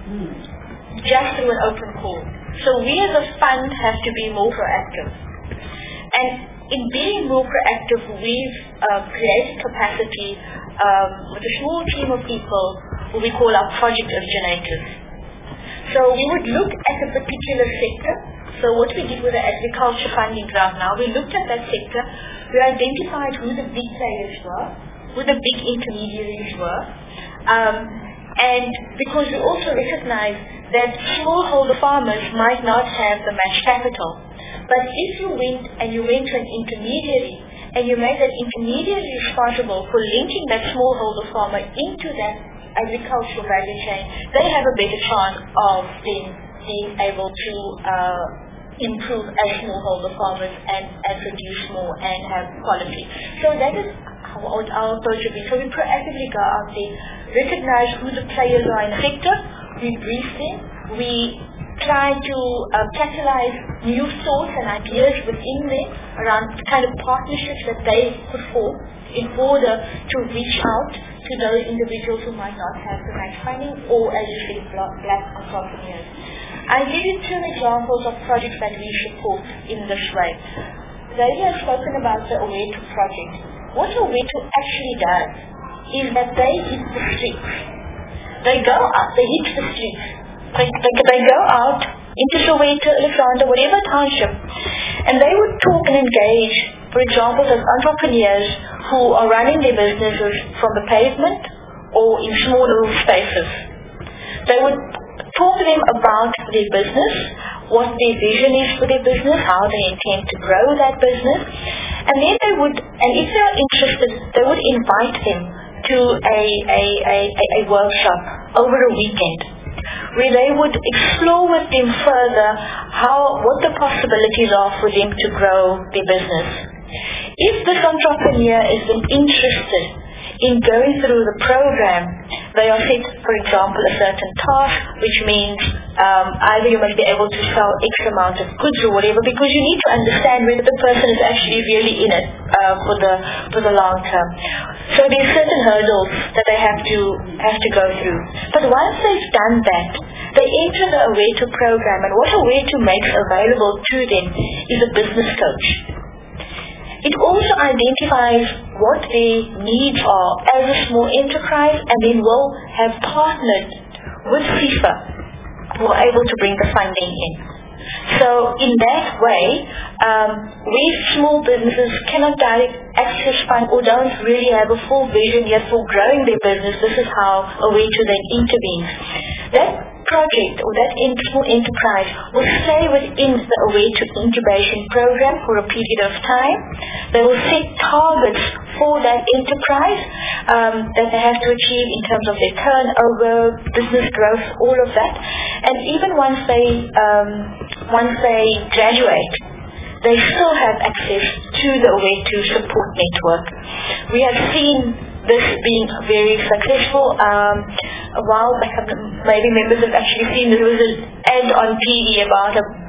Speaker 1: just through an open call. So we as a fund have to be more proactive. And in being more proactive, we've created capacity with a small team of people who we call our project originators. So we would look at a particular sector. So what we did with the agriculture funding grant now, we looked at that sector, we identified who the big players were, who the big intermediaries were, and because we also recognize that smallholder farmers might not have the match capital. But if you went to an intermediary and you made that intermediary responsible for linking that smallholder farmer into that agricultural value chain, they have a better chance of being able to improve as smallholder farmers and produce more and have quality. So that is what our approach would be. So we proactively go out there, recognize who the players are in the sector, we brief them, we try to catalyze new thoughts and ideas within them around the kind of partnerships that they put forth in order to reach out to those individuals who might not have the right funding or, as you say, black entrepreneurs. I give you two examples of projects that we support in this way. Zaidi has spoken about the Owetu project. What Owetu actually does is that they hit the streets. They go out, they hit the streets. They go out into Soweto, Alexander, whatever township, and they would talk and engage, for example, with entrepreneurs who are running their businesses from the pavement or in smaller spaces. They would talk to them about their business, what their vision is for their business, how they intend to grow that business, and then they would, and if they are interested, they would invite them to a workshop over a weekend, where they would explore with them further what the possibilities are for them to grow their business. If this entrepreneur is interested in going through the program, they are set, for example, a certain task, which means either you must be able to sell X amount of goods or whatever, because you need to understand whether the person is actually really in it for the long term. So there are certain hurdles that they have to go through. But once they've done that, they enter the Owetu program, and what Owetu makes available to them is a business coach. It also identifies what their needs are as a small enterprise, and then will have partnered with FIFA who are able to bring the funding in. So in that way, where small businesses cannot direct access fund or don't really have a full vision yet for growing their business, this is how Owetu then intervenes. That project or that small enterprise will stay within the Owetu incubation program for a period of time. They will set targets for that enterprise that they have to achieve in terms of their turnover, business growth, all of that. And even once they graduate, they still have access to the Owetu support network. We have seen this being very successful. A while back, maybe members have actually seen there was an ad on TV about a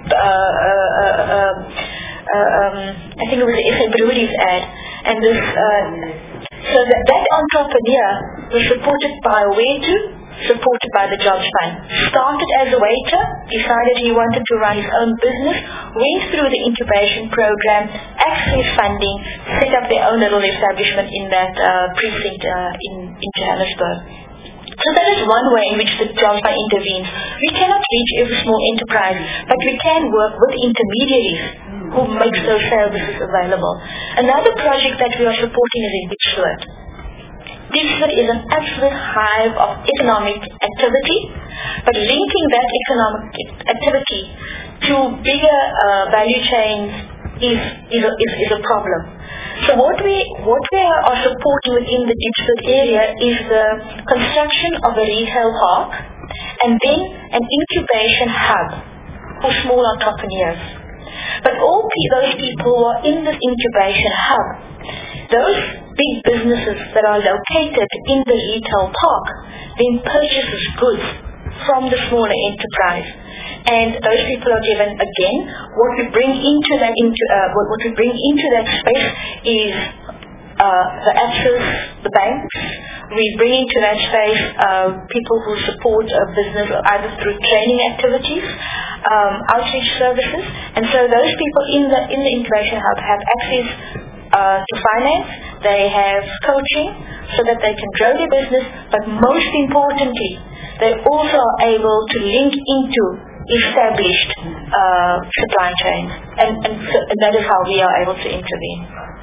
Speaker 1: I think it was the SA Breweries ad, and this, so that entrepreneur was supported by supported by the Jobs Fund. Started as a waiter, decided he wanted to run his own business, went through the incubation program, accessed funding, set up their own little establishment in that precinct in Johannesburg. So that is one way in which the Jobs Fund intervenes. We cannot reach every small enterprise, but we can work with intermediaries who make those services available. Another project that we are supporting is in Diepsloot. Diepsloot is an absolute hive of economic activity, but linking that economic activity to bigger value chains is a problem. So what we are supporting within the Diepsloot area is the construction of a retail park and then an incubation hub for small entrepreneurs. But all those people who are in this incubation hub, those big businesses that are located in the retail park then purchases goods from the smaller enterprise. And those people are given, again, what we bring into that space is the access, the banks. We bring into that space people who support a business either through training activities, outreach services, and so those people in the incubation hub have access to finance. They have coaching so that they can grow their business, but most importantly, they also are able to link into established supply chains, and that is how we are able to intervene.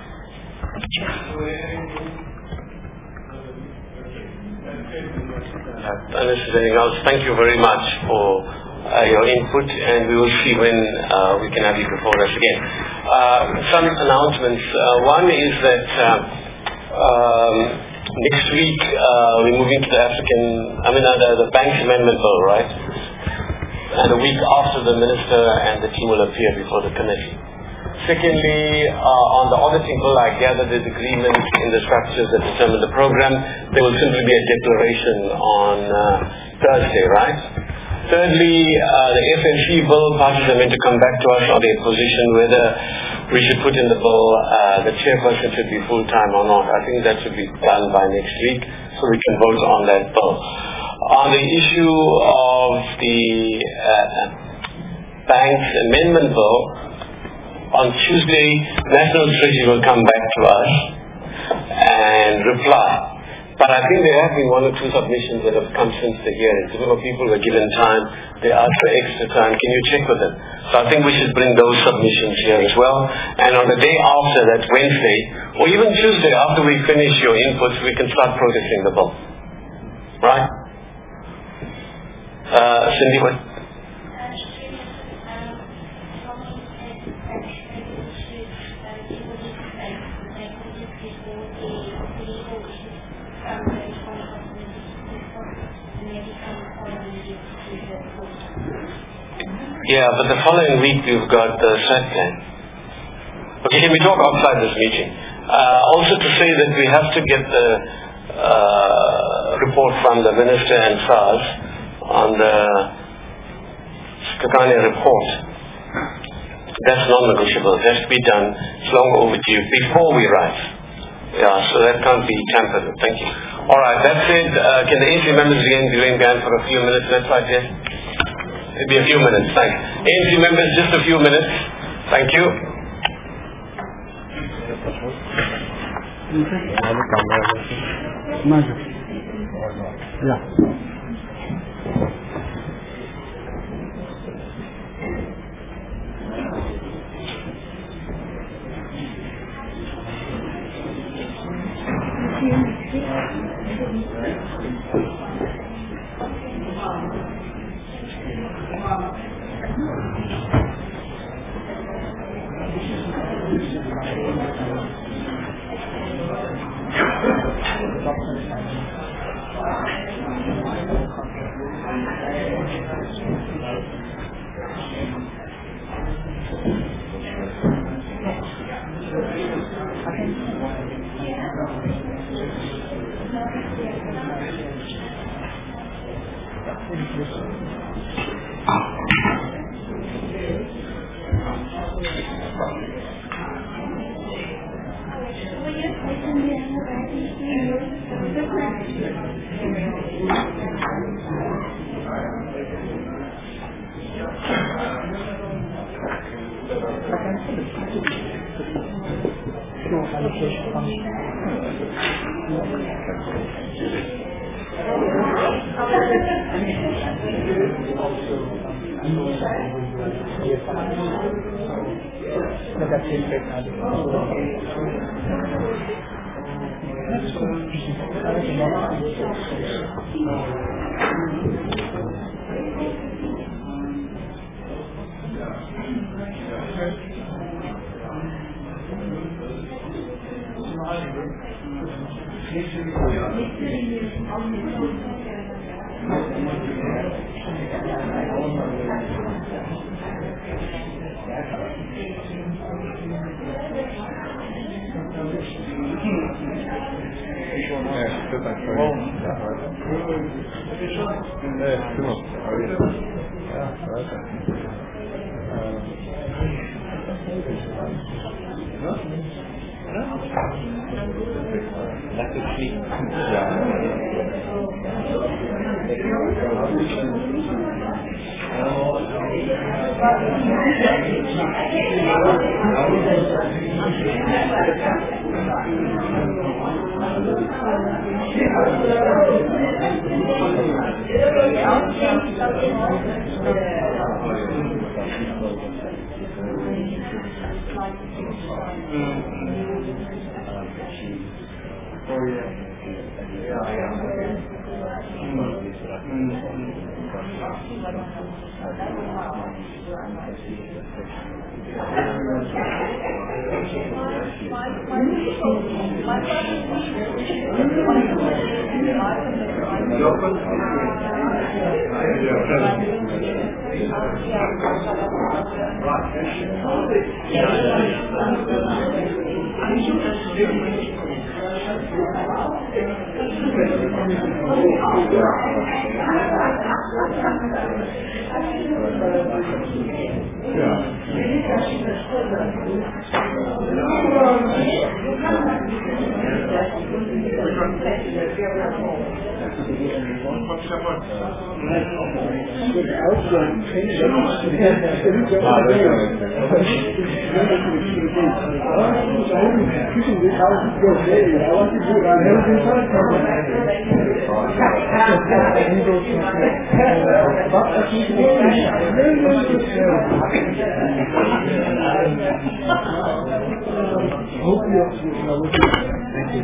Speaker 2: Unless there's anything else, thank you very much for your input, and we will see when we can have you before us again. Some announcements. One is that next week we're moving to the Banks Amendment Bill, right? And a week after, the Minister and the team will appear before the committee. Secondly, on the auditing bill, I gather there's agreement in the structures that determine the program. There will simply be a declaration on Thursday, right? Thirdly, the FNC bill, parties are meant to come back to us on their position whether we should put in the bill the chairperson should be full-time or not. I think that should be done by next week so we can vote on that bill. On the issue of the Banks Amendment Bill, on Tuesday, National Treasury will come back to us and reply. But I think there have been one or two submissions that have come since the hearing. Several people were given time. They asked for extra time. Can you check with them? So I think we should bring those submissions here as well. And on the day after, that's Wednesday, or even Tuesday, after we finish your inputs, we can start processing the bill. Right? Cindy, what? Yeah, but the following week we've got the SAT plan. Okay, can we talk outside this meeting? Also to say that we have to get the report from the Minister and SARS on the Skakane report. That's non-negotiable. It has to be done. It's long overdue before we write. Yeah, so that can't be tampered with. Thank you. All right, that's it. Can the ANC members again be doing that for a few minutes? That's right, yes? Maybe a few minutes. Thanks. ANC members, just a few minutes. Thank you.
Speaker 10: Thank you.